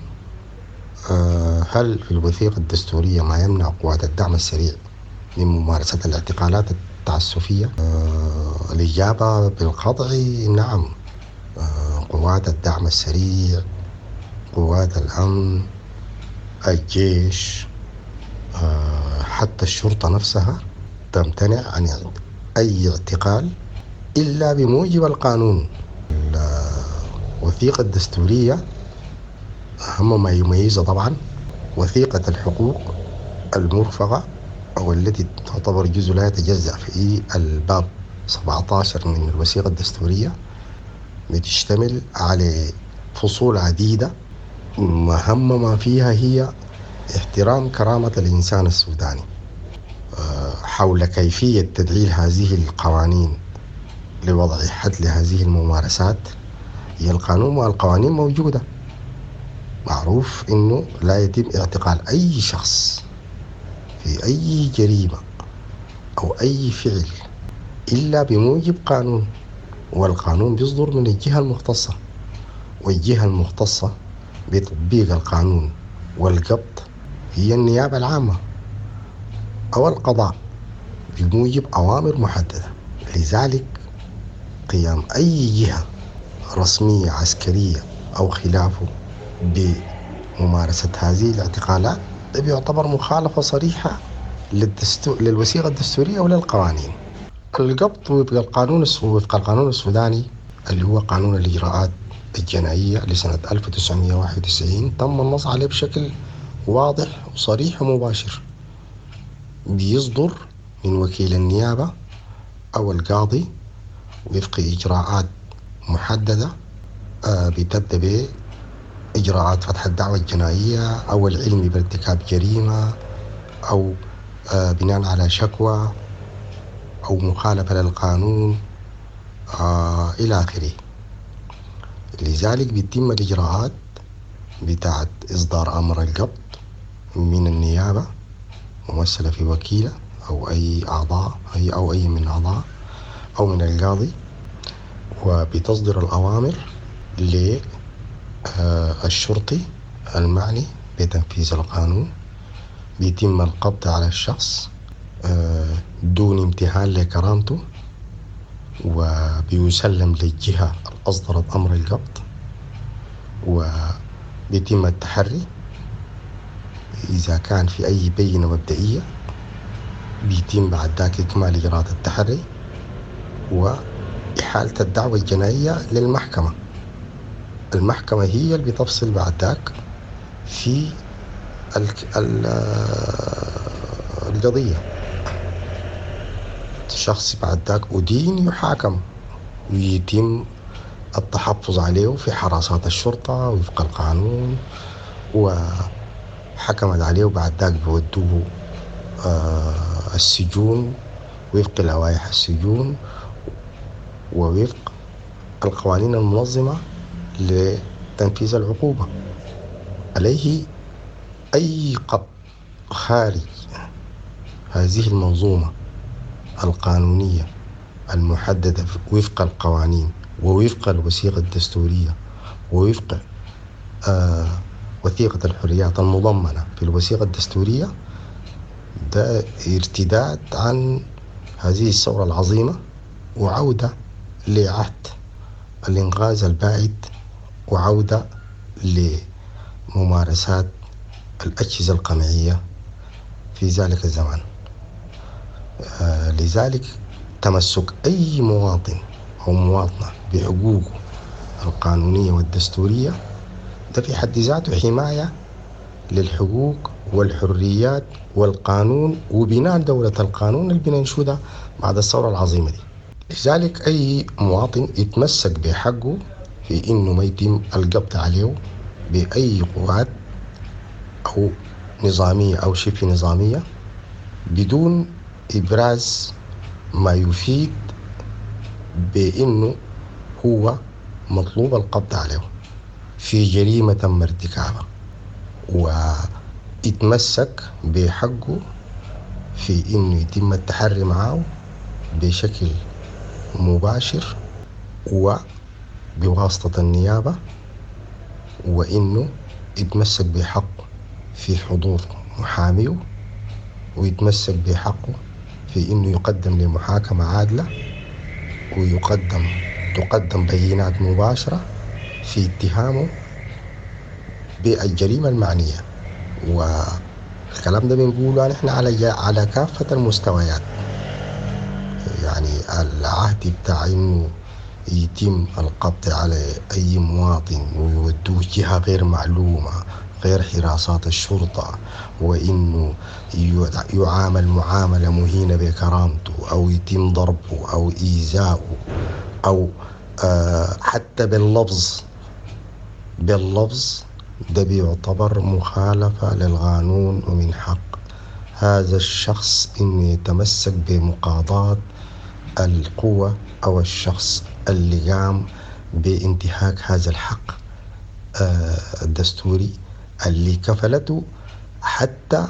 هل في الوثيقة الدستورية ما يمنع قوات الدعم السريع من ممارسة الاعتقالات التعسفية؟ الإجابة بالقطع نعم. قوات الدعم السريع، قوات الأمن، الجيش، حتى الشرطة نفسها تمتنع عن أي اعتقال إلا بموجب القانون. الوثيقة الدستورية أهم ما يميزها طبعا وثيقة الحقوق المرفقة أو التي تعتبر جزء لا يتجزأ في الباب 17 من الوثيقة الدستورية، بتشتمل على فصول عديدة، أهم ما فيها هي احترام كرامة الإنسان السوداني. حول كيفية تدعيل هذه القوانين لوضع حد لهذه الممارسات، هي القانون والقوانين موجودة. معروف إنه لا يتم اعتقال أي شخص في أي جريمة أو أي فعل إلا بموجب قانون، والقانون بيصدر من الجهة المختصة، والجهة المختصة بتطبيق القانون والقبض هي النيابة العامة أو القضاء بموجب أوامر محددة. لذلك قيام أي جهة رسمية عسكرية أو خلافه بممارسة هذه الاعتقالات ده بيعتبر مخالفة صريحة للوثيقة الدستورية وللقوانين. القبض وفق القانون السوداني اللي هو قانون الإجراءات الجنائية لسنة 1991 تم النص عليه بشكل واضح وصريح ومباشر، بيصدر من وكيل النيابة أو القاضي وفق إجراءات محددة بتبدأ بإجراءات فتح الدعوة الجنائية أو العلم بارتكاب جريمة أو بناء على شكوى أو مخالفة للقانون إلى آخره. لذلك بيتم الإجراءات بتاعت إصدار أمر القبض من النيابة ممثلة في وكيلة أو أي أعضاء أو أي من أعضاء أو من القاضي، وبتصدر الأوامر للشرطي المعني بتنفيذ القانون. بيتم القبض على الشخص دون امتهان لكرامته، وبيسلم للجهة أصدرت أمر القبض، وبيتم التحري إذا كان في أي بينة مبدئية. بيتم بعد ذاك إكمال إجراءات التحري وإحالة الدعوة الجنائية للمحكمة. المحكمة هي اللي بتفصل بعد ذاك في القضية. الشخص بعد ذاك أدين يحاكم ويتم التحفظ عليه في حراسات الشرطة وفق القانون، وحكمت عليه وبعد ذاك بيودوه السجون وفق لوائح السجون ووفق القوانين المنظمة لتنفيذ العقوبة. عليه أي قبض خارج هذه المنظومة القانونية المحددة وفق القوانين ووفق الوثيقة الدستورية ووفق وثيقة الحريات المضمنة في الوثيقة الدستورية، ده ارتداد عن هذه الثورة العظيمة وعودة لعهد الإنغاز البائد وعودة لممارسات الأجهزة القمعية في ذلك الزمان. لذلك تمسك أي مواطن أو مواطنة بحقوقه القانونية والدستورية ده في حد ذاته حماية للحقوق والحريات والقانون وبناء دولة القانون اللي بننشدها بعد الثورة العظيمة دي. لذلك أي مواطن يتمسك بحقه في إنه ما يتم القبض عليه بأي قوات أو نظامية أو شبه نظامية بدون إبراز ما يفيد بأنه هو مطلوب القبض عليه في جريمة تم ارتكابها، ويتمسك بحقه في إنه يتم التحري معه بشكل مباشر وبواسطة النيابة، وإنه يتمسك بحقه في حضور محاميه، ويتمسك بحقه في إنه يقدم لمحاكمة عادلة تقدم بينات مباشرة في اتهامه بالجريمة المعنية. والكلام ده بنقوله نحن على كافة المستويات. يعني العهد بتاع إنه يتم القبض على أي مواطن ويودوه جهة غير معلومة غير حراسات الشرطة، وإنه يعامل معاملة مهينة بكرامته أو يتم ضربه أو إيذاؤه أو حتى باللفظ ده بيعتبر مخالفة للقانون، ومن حق هذا الشخص إنه يتمسك بمقاضاة القوة أو الشخص اللي قام بانتهاك هذا الحق الدستوري اللي كفلته حتى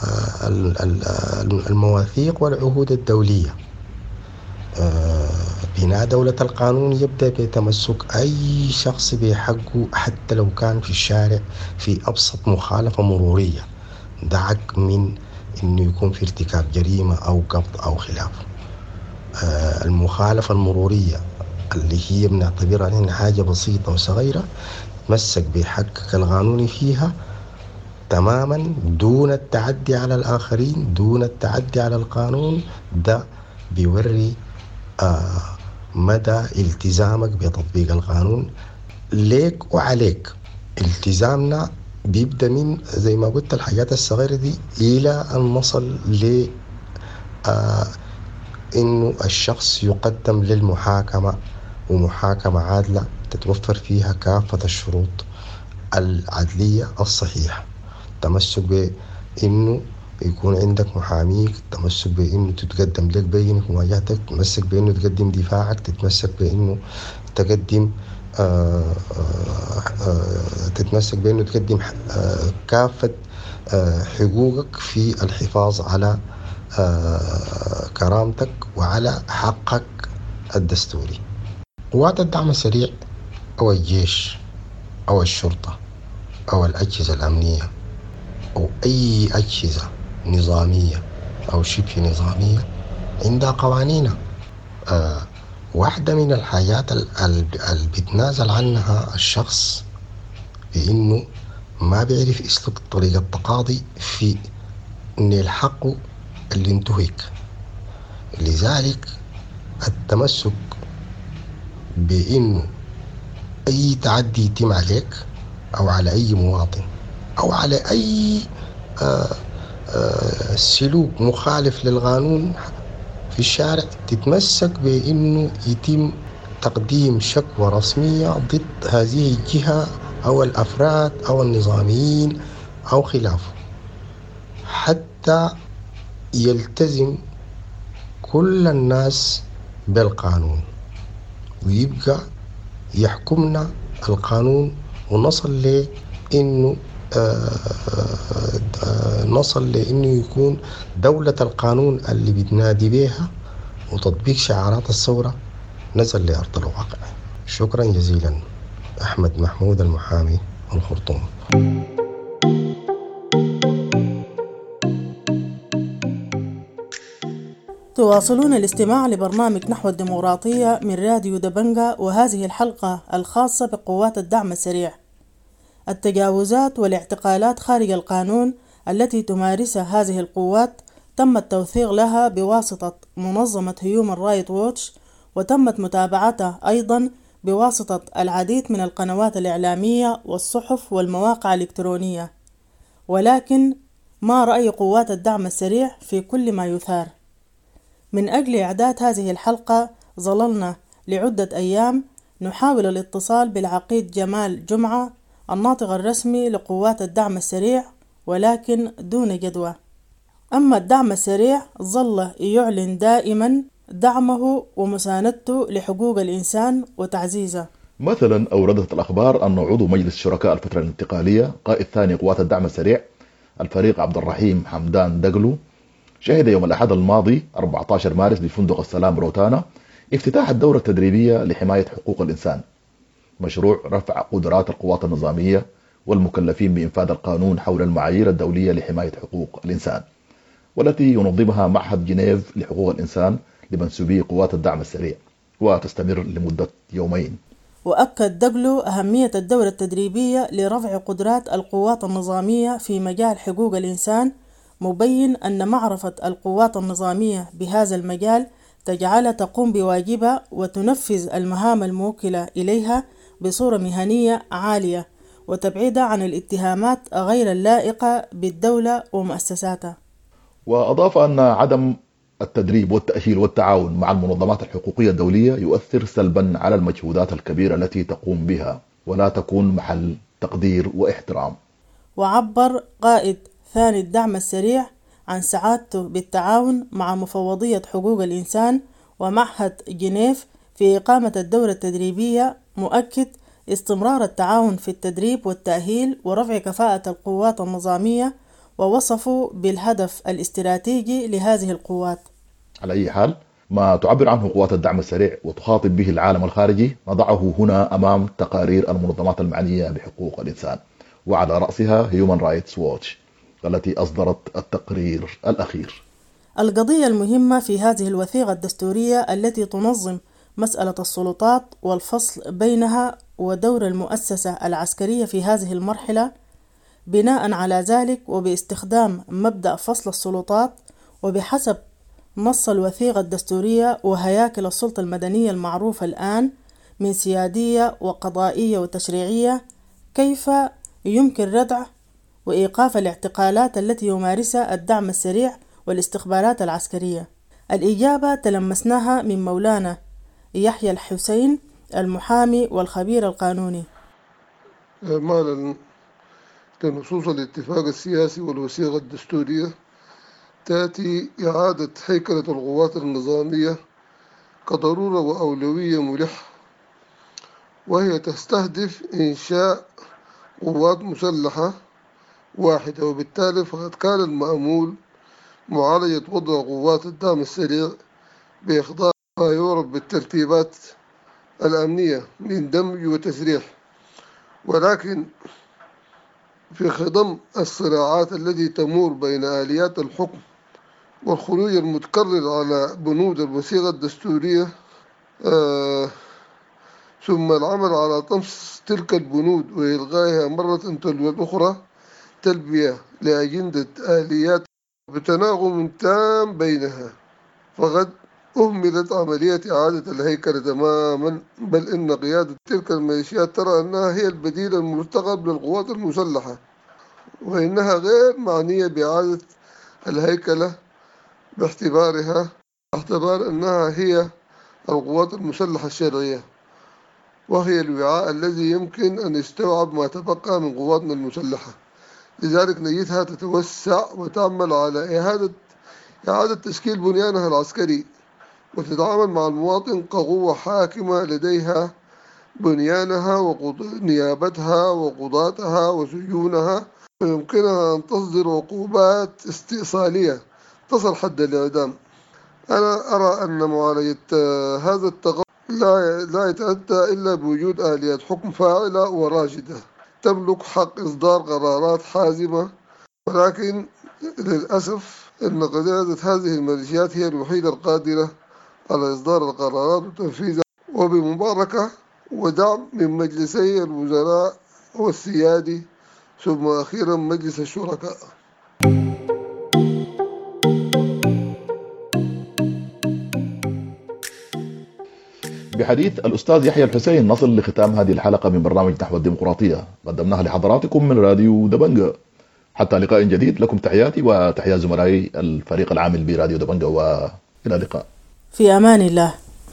المواثيق والعهود الدولية بناء دولة القانون يبدأ بتمسك أي شخص بحقه حتى لو كان في الشارع في أبسط مخالفة مرورية، دعك من إنه يكون في ارتكاب جريمة أو قبض أو خلافه. المخالفة المرورية اللي هي بنعتبرها إنها حاجة بسيطة وصغيرة تمسك بحقك القانوني فيها تماما دون التعدي على الآخرين، دون التعدي على القانون. ده بيوري مدى التزامك بتطبيق القانون ليك وعليك. التزامنا بيبدأ من زي ما قلت الحاجات الصغيرة دي إلى أن نصل ل إنه الشخص يقدم للمحاكمة، ومحاكمة عادلة تتوفر فيها كافة الشروط العدلية الصحيحة. تمسك بإنه يكون عندك محاميك، تمسك بإنه تتقدم لك بينة مواجهتك، تمسك بإنه تقدم دفاعك، تتمسك بإنه تقدم كافة حقوقك في الحفاظ على كرامتك وعلى حقك الدستوري. قوات الدعم السريع أو الجيش أو الشرطة أو الأجهزة الأمنية أو أي أجهزة نظامية أو شبه نظامية عندها قوانين. واحدة من الحاجات اللي بتنازل عنها الشخص بإنه ما بيعرف يسلك طريقة التقاضي في نيل حقه اللي انتهك. لذلك التمسك بإنه أي تعدي يتم عليك أو على أي مواطن أو على أي سلوك مخالف للقانون في الشارع تتمسك بأنه يتم تقديم شكوى رسمية ضد هذه الجهة أو الأفراد أو النظاميين أو خلافه، حتى يلتزم كل الناس بالقانون ويبقى يحكمنا القانون، ونصل لأنه يكون دولة القانون اللي بتنادي بها وتطبيق شعارات الثورة نزل لأرض الواقع. شكرا جزيلا. أحمد محمود، المحامي، الخرطوم. تواصلون الاستماع لبرنامج نحو الديمقراطية من راديو دبنجا، وهذه الحلقة الخاصة بقوات الدعم السريع. التجاوزات والاعتقالات خارج القانون التي تمارسها هذه القوات تم التوثيق لها بواسطة منظمة هيومن رايت ووتش، وتمت متابعتها أيضا بواسطة العديد من القنوات الإعلامية والصحف والمواقع الإلكترونية. ولكن ما رأي قوات الدعم السريع في كل ما يثار؟ من أجل إعداد هذه الحلقة ظللنا لعدة أيام نحاول الاتصال بالعقيد جمال جمعة الناطق الرسمي لقوات الدعم السريع، ولكن دون جدوى. أما الدعم السريع ظل يعلن دائما دعمه ومساندته لحقوق الإنسان وتعزيزه. مثلا أوردت الأخبار أن عضو مجلس شركاء الفترة الانتقالية قائد ثاني قوات الدعم السريع الفريق عبد الرحيم حمدان دقلو شهد يوم الأحد الماضي 14 مارس بفندق السلام روتانا افتتاح الدورة التدريبية لحماية حقوق الإنسان، مشروع رفع قدرات القوات النظامية والمكلفين بإنفاذ القانون حول المعايير الدولية لحماية حقوق الإنسان، والتي ينظمها معهد جنيف لحقوق الإنسان لمنسوبي قوات الدعم السريع، وتستمر لمدة يومين. وأكد دقلو أهمية الدورة التدريبية لرفع قدرات القوات النظامية في مجال حقوق الإنسان، مبين أن معرفة القوات النظامية بهذا المجال تجعلها تقوم بواجبها وتنفذ المهام الموكلة إليها بصورة مهنية عالية، وتبعدها عن الاتهامات غير اللائقة بالدولة ومؤسساتها. وأضاف أن عدم التدريب والتأهيل والتعاون مع المنظمات الحقوقية الدولية يؤثر سلبا على المجهودات الكبيرة التي تقوم بها ولا تكون محل تقدير واحترام. وعبر قائد ثاني الدعم السريع عن سعادته بالتعاون مع مفوضية حقوق الإنسان ومعهد جنيف في إقامة الدورة التدريبية، مؤكد استمرار التعاون في التدريب والتأهيل ورفع كفاءة القوات النظامية، ووصفوا بالهدف الاستراتيجي لهذه القوات. على أي حال ما تعبر عنه قوات الدعم السريع وتخاطب به العالم الخارجي نضعه هنا أمام تقارير المنظمات المعنية بحقوق الإنسان، وعلى رأسها Human Rights Watch التي أصدرت التقرير الأخير. القضية المهمة في هذه الوثيقة الدستورية التي تنظم مسألة السلطات والفصل بينها ودور المؤسسة العسكرية في هذه المرحلة، بناء على ذلك وباستخدام مبدأ فصل السلطات وبحسب نص الوثيقة الدستورية وهياكل السلطة المدنية المعروفة الآن من سيادية وقضائية وتشريعية، كيف يمكن ردع وإيقاف الاعتقالات التي يمارسها الدعم السريع والاستخبارات العسكرية؟ الإجابة تلمسناها من مولانا يحيى الحسين المحامي والخبير القانوني. إعمالا لنصوص الاتفاق السياسي والوثيقة الدستورية، تأتي إعادة هيكلة القوات النظامية كضرورة وأولوية ملحة، وهي تستهدف إنشاء قوات مسلحة واحدة، وبالتالي فقد كان المأمول معالجة وضع قوات الدعم السريع بإخضاع ما يعرف بالترتيبات الأمنية من دمج وتسريح، ولكن في خضم الصراعات التي تمور بين آليات الحكم والخروج المتكرر على بنود الوثيقة الدستورية، ثم العمل على طمس تلك البنود وإلغائها مرة تلو الأخرى، تلبية لأجندة آليات بتناغم تام بينها، فقد أهملت عملية إعادة الهيكلة تماما، بل إن قيادة تلك الميليشيات ترى أنها هي البديل المرتقب للقوات المسلحة، وإنها غير معنية بإعادة الهيكلة باعتبار أنها هي القوات المسلحة الشرعية، وهي الوعاء الذي يمكن أن يستوعب ما تبقى من قواتنا المسلحة. لذلك نجدها تتوسع وتعمل على إعادة تشكيل بنيانها العسكري، وتتعامل مع المواطن كقوة حاكمة لديها بنيانها ونيابتها وقضاتها وسجونها، ويمكنها أن تصدر عقوبات استئصالية تصل حد الإعدام. أنا أرى أن معالجة هذا التغير لا يتأتى إلا بوجود آليات حكم فاعلة وراشدة تملك حق إصدار قرارات حازمة، ولكن للأسف أن قيادة هذه الميليشيات هي الوحيدة القادرة على إصدار القرارات وتنفيذها، وبمباركة ودعم من مجلسي الوزراء والسيادي ثم أخيرا مجلس الشركاء. بحديث الأستاذ يحيى الحسين نصل لختام هذه الحلقة من برنامج نحو الديمقراطية قدمناها لحضراتكم من راديو دبنجة. حتى لقاء جديد، لكم تحياتي وتحيات زملائي الفريق العامل براديو دبنجة، وإلى اللقاء في أمان الله.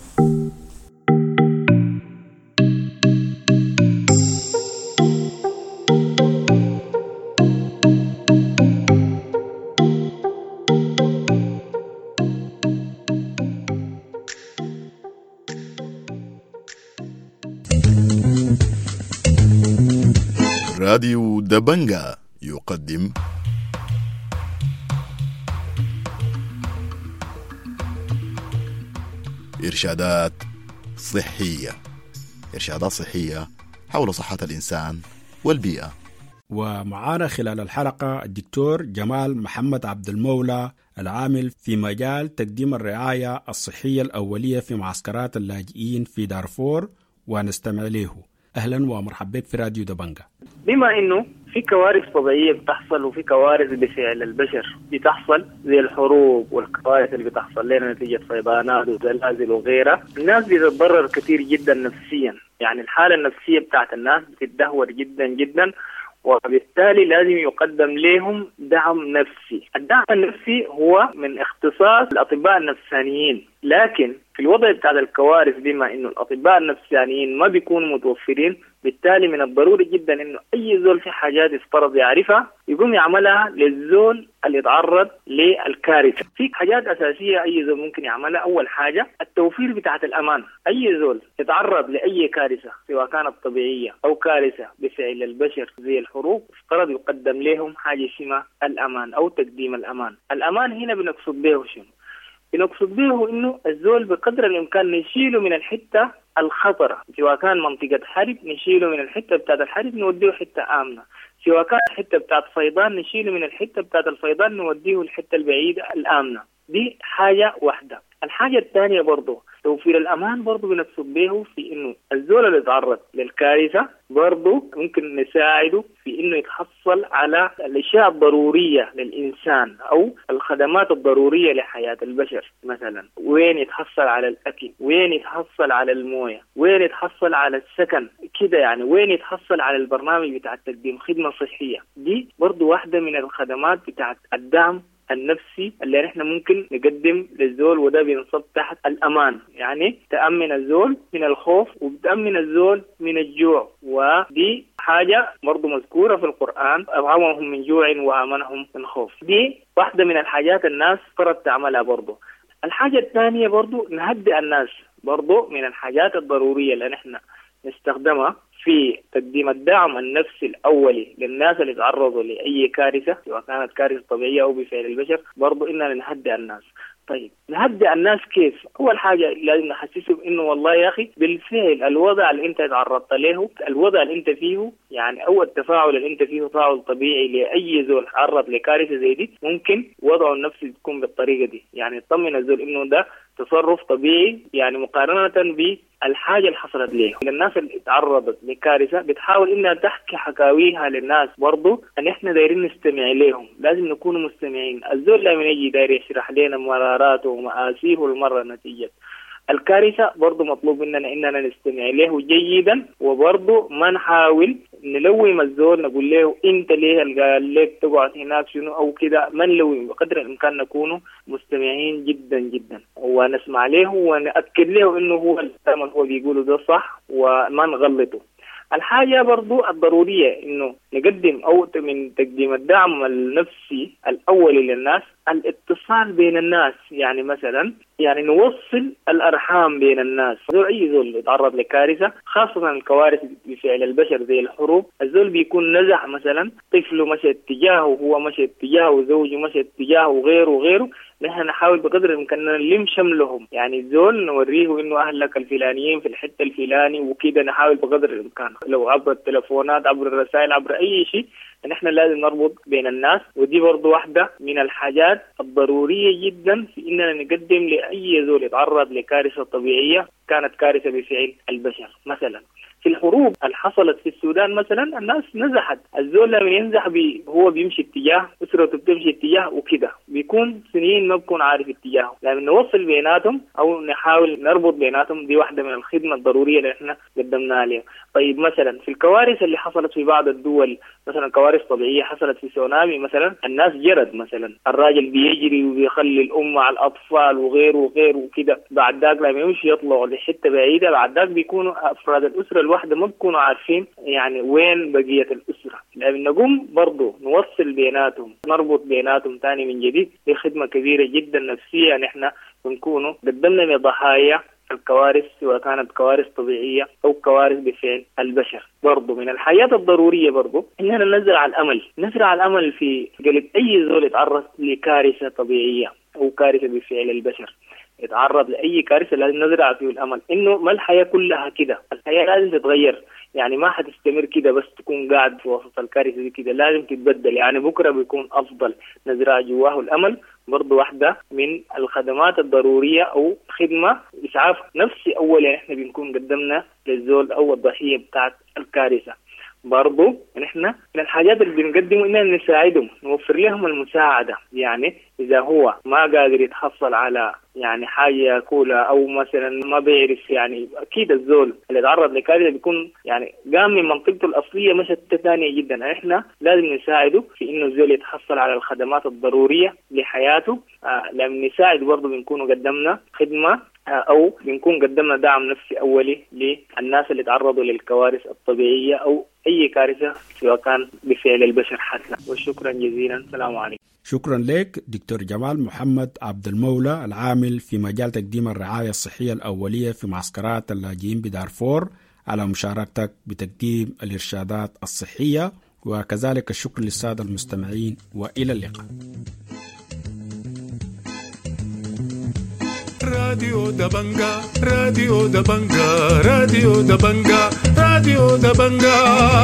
راديو دبنجة يقدم إرشادات صحية حول صحة الإنسان والبيئة. ومعانا خلال الحلقة الدكتور جمال محمد عبد المولى، العامل في مجال تقديم الرعاية الصحية الأولية في معسكرات اللاجئين في دارفور، ونستمع له. أهلا ومرحبا بك في راديو دبنجة. بما إنه في كوارث طبيعية بتحصل وفي كوارث بفعل البشر بتحصل زي الحروب والكوارث اللي بتحصل لنا نتيجة فيضانات وزلازل وغيرها، الناس بتتضرر كثير جدا نفسيا، يعني الحالة النفسية بتاعت الناس بتتدهور جدا جدا، وبالتالي لازم يقدم لهم دعم نفسي. الدعم النفسي هو من اختصاص الأطباء النفسانيين، لكن في الوضع بتاع الكوارث بما إنه الأطباء النفسانيين ما بيكونوا متوفرين، بالتالي من الضروري جدا إنه أي زول في حاجات يفترض يعرفها يقوم يعملها للزول اللي يتعرض للكارثة. في حاجات أساسية أي زول ممكن يعملها. أول حاجة التوفير بتاعت الأمان. أي زول يتعرض لأي كارثة سواء كانت طبيعية أو كارثة بفعل البشر زي الحروب، افترض يقدم لهم حاجة اسمها الأمان أو تقديم الأمان. الأمان هنا بنقصد به شنو؟ بنقصد به إنه الزول بقدر الإمكان نشيله من الحتة الخطرة، سواء كان منطقة حرب نشيله من الحتة بتاعت الحرب نوديه حتة آمنة، سواء كان الحتة بتاعت فيضان نشيله من الحتة بتاعت الفيضان نوديه الحتة البعيدة الآمنة. دي حاجة واحدة. الحاجة الثانية برضو توفير الأمان برضو بنقصد به في إنه الزول اللي يتعرض للكارثة برضو ممكن نساعده في إنه يتحصل على الأشياء الضرورية للإنسان أو الخدمات الضرورية لحياة البشر، مثلا وين يتحصل على الأكل، وين يتحصل على الموية، وين يتحصل على السكن كده، يعني وين يتحصل على البرنامج بتاع تقديم خدمة صحية. دي برضو واحدة من الخدمات بتاع الدعم النفسي اللي نحن ممكن نقدم للزول، وده بينصب تحت الأمان، يعني تأمن الزول من الخوف وبتأمن الزول من الجوع، ودي حاجة برضو مذكورة في القرآن، أطعمهم من جوع وآمنهم من خوف. دي واحدة من الحاجات الناس فرض تعملها برضو. الحاجة الثانية برضو نهدئ الناس، برضو من الحاجات الضرورية اللي نحن نستخدمها في تقديم الدعم النفسي الأولي للناس اللي تعرضوا لأي كارثة، سواء كانت كارثة طبيعية أو بفعل البشر، برضو إننا نهدئ الناس. طيب نهدئ الناس كيف؟ أول حاجة لازم نحسسهم إنه والله يا أخي بالفعل الوضع اللي أنت تعرضت له، الوضع اللي أنت فيه يعني أو التفاعل اللي أنت فيه تفاعل طبيعي لأي زول تعرض لكارثة زي دي، ممكن وضعه النفسي تكون بالطريقة دي، يعني تطمن الزول إنه ده تصرف طبيعي، يعني مقارنة بالحاجة اللي حصلت له. الناس اللي تعرضت لكارثة بتحاول إنها تحكي حكاويها للناس، برضو أن إحنا دايرين نستمع لهم، لازم نكون مستمعين. الزول لما يجي داير يشرح لنا مراراته ومآسيه المرة نتيجة الكارثة، برضو مطلوب إننا نستمع له جيدا، وبرضو ما نحاول نلوم الزول نقول له انت ليه قال لك تقعد هناك شنو او كده، ما نلوم، بقدر الامكان نكون مستمعين جدا جدا ونسمع له ونأكد له انه هو الكلام اللي هو بيقوله ده صح وما نغلطه. الحاجة برضو الضرورية إنه نقدم أو من تقديم الدعم النفسي الأولي للناس الاتصال بين الناس، يعني مثلا يعني نوصل الأرحام بين الناس. أي زول يتعرض لكارثة، خاصة الكوارث بفعل البشر زي الحروب، الزول بيكون نزح مثلا طفله مشى اتجاهه، هو مشى اتجاهه، زوجه مشى اتجاهه، وغيره، نحن نحاول بقدر الإمكان نلم شملهم، يعني الزول نوريه إنه أهلك الفلانيين في الحتة الفلاني وكده، نحاول بقدر الإمكان لو عبر التلفونات عبر الرسائل عبر أي شيء، نحن لازم نربط بين الناس. ودي برضو واحدة من الحاجات الضرورية جدا في إننا نقدم لأي زول يتعرض لكارثة طبيعية كانت كارثة بفعل البشر. مثلا في الحروب اللي حصلت في السودان مثلا الناس نزحت، الزول لما ينزح هو بيمشي اتجاه، أسرته بتمشي اتجاه وكده، بيكون سنين ما بكون عارف اتجاهه، لما نوصل بيناتهم أو نحاول نربط بيناتهم، دي واحدة من الخدمة الضرورية اللي احنا قدمناها عليها. طيب مثلا في الكوارث اللي حصلت في بعض الدول، مثلا كوارث طبيعية حصلت في سونامي مثلا، الناس جرد مثلا، الراجل بيجري وبيخلي الأم مع الأطفال وغيره وكده، بعد ذاك لما يمشي يطلعوا لحتة بعيدة، بعد ذاك بيكونوا أفراد الأسرة الواحدة ما بيكونوا عارفين يعني وين بقية الأسرة. لما نقوم برضو نوصل بيناتهم، نربط بيناتهم تاني من جديد، دي خدمة كبيرة جدا نفسية نحن بنكونوا قدمنا لضحايا الكوارث، سواء كانت كوارث طبيعية أو كوارث بفعل البشر. برضو من الحياة الضرورية برضو إننا نزرع الأمل في قلب أي زول يتعرض لكارثة طبيعية أو كارثة بفعل البشر، يتعرض لأي كارثة لازم نزرع فيه الأمل إنه ما الحياة كلها كده، الحياة لازم تتغير، يعني ما حتستمر كده بس تكون قاعد في وسط الكارثة دي كده، لازم تتبدل، يعني بكرة بيكون أفضل، نزرع جواه الأمل. برضو واحدة من الخدمات الضرورية أو خدمة إسعاف نفسي أولا إحنا بنكون قدمنا للزول أو الضحية بتاعت الكارثة. برضو نحن من الحاجات اللي بنقدمه إننا نساعدهم، نوفر لهم المساعدة، يعني إذا هو ما قادر يتحصل على يعني حاجة يأكلها أو مثلا ما بيعرف، يعني أكيد الزول اللي تعرض لكارثة بيكون يعني قام من منطقته الأصلية مشت ثانية جدا، إحنا لازم نساعده في إنه الزول يتحصل على الخدمات الضرورية لحياته. لما نساعد برضو بنكون قدمنا خدمة أو بنكون قدمنا دعم نفسي أولي للناس اللي تعرضوا للكوارث الطبيعية أو أي كارثة سواء كان بفعل البشر حتى. وشكرا جزيلا، السلام عليكم. شكرا لك دكتور جمال محمد عبد المولى، العامل في مجال تقديم الرعاية الصحية الأولية في معسكرات اللاجئين بدارفور، على مشاركتك بتقديم الإرشادات الصحية، وكذلك الشكر للسادة المستمعين، وإلى اللقاء. راديو دبنجا راديو دبنجا راديو دبنجا راديو دبنجا.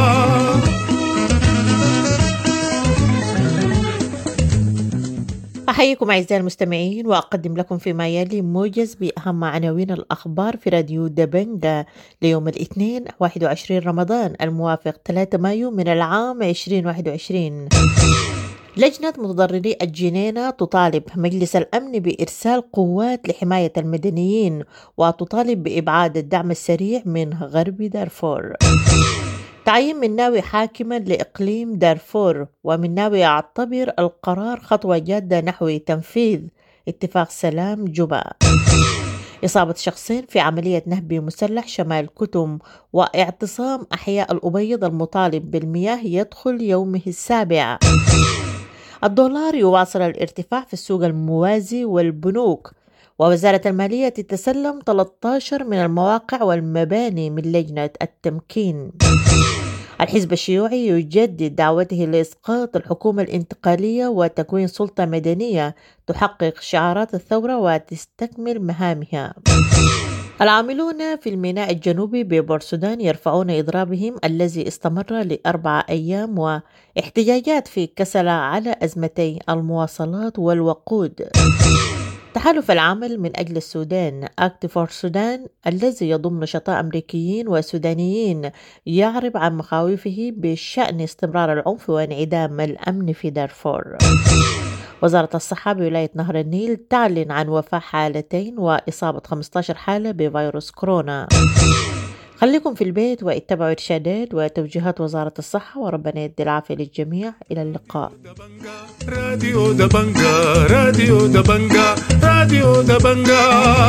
أحييكم أعزائي المستمعين وأقدم لكم فيما يلي موجز بأهم عناوين الأخبار في راديو دبنجا ليوم الاثنين 21 رمضان الموافق 3 مايو من العام 2021. لجنة متضرري الجنينة تطالب مجلس الأمن بإرسال قوات لحماية المدنيين وتطالب بإبعاد الدعم السريع من غرب دارفور. تعيين مناوي حاكما لإقليم دارفور، ومناوي يعتبر القرار خطوة جادة نحو تنفيذ اتفاق سلام جوبا. إصابة شخصين في عملية نهب مسلح شمال كتم، واعتصام أحياء الأبيض المطالب بالمياه يدخل يومه السابع. الدولار يواصل الارتفاع في السوق الموازي والبنوك، ووزارة المالية تتسلم 13 من المواقع والمباني من لجنة التمكين. الحزب الشيوعي يجدد دعوته لإسقاط الحكومة الانتقالية وتكوين سلطة مدنية تحقق شعارات الثورة وتستكمل مهامها. العاملون في الميناء الجنوبي ببورسودان يرفعون إضرابهم الذي استمر ل4 أيام واحتجاجات في كسلة على أزمتي المواصلات والوقود. تحالف العمل من أجل السودان Act for Sudan الذي يضم نشطاء أمريكيين وسودانيين يعرب عن مخاوفه بشأن استمرار العنف وانعدام الأمن في دارفور. وزارة الصحة بولاية نهر النيل تعلن عن وفاة حالتين وإصابة 15 حالة بفيروس كورونا. خليكم في البيت واتبعوا إرشادات وتوجيهات وزارة الصحة، وربنا يدي العافية للجميع. إلى اللقاء. راديو دبنجا راديو دبنجا راديو دبنجا.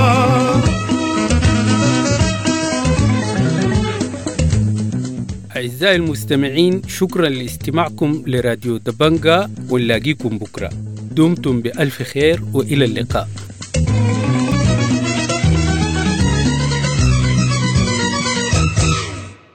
أعزائي المستمعين، شكرا لاستماعكم لراديو دبنجا، ونلاقيكم بكرة. دمتم بألف خير وإلى اللقاء.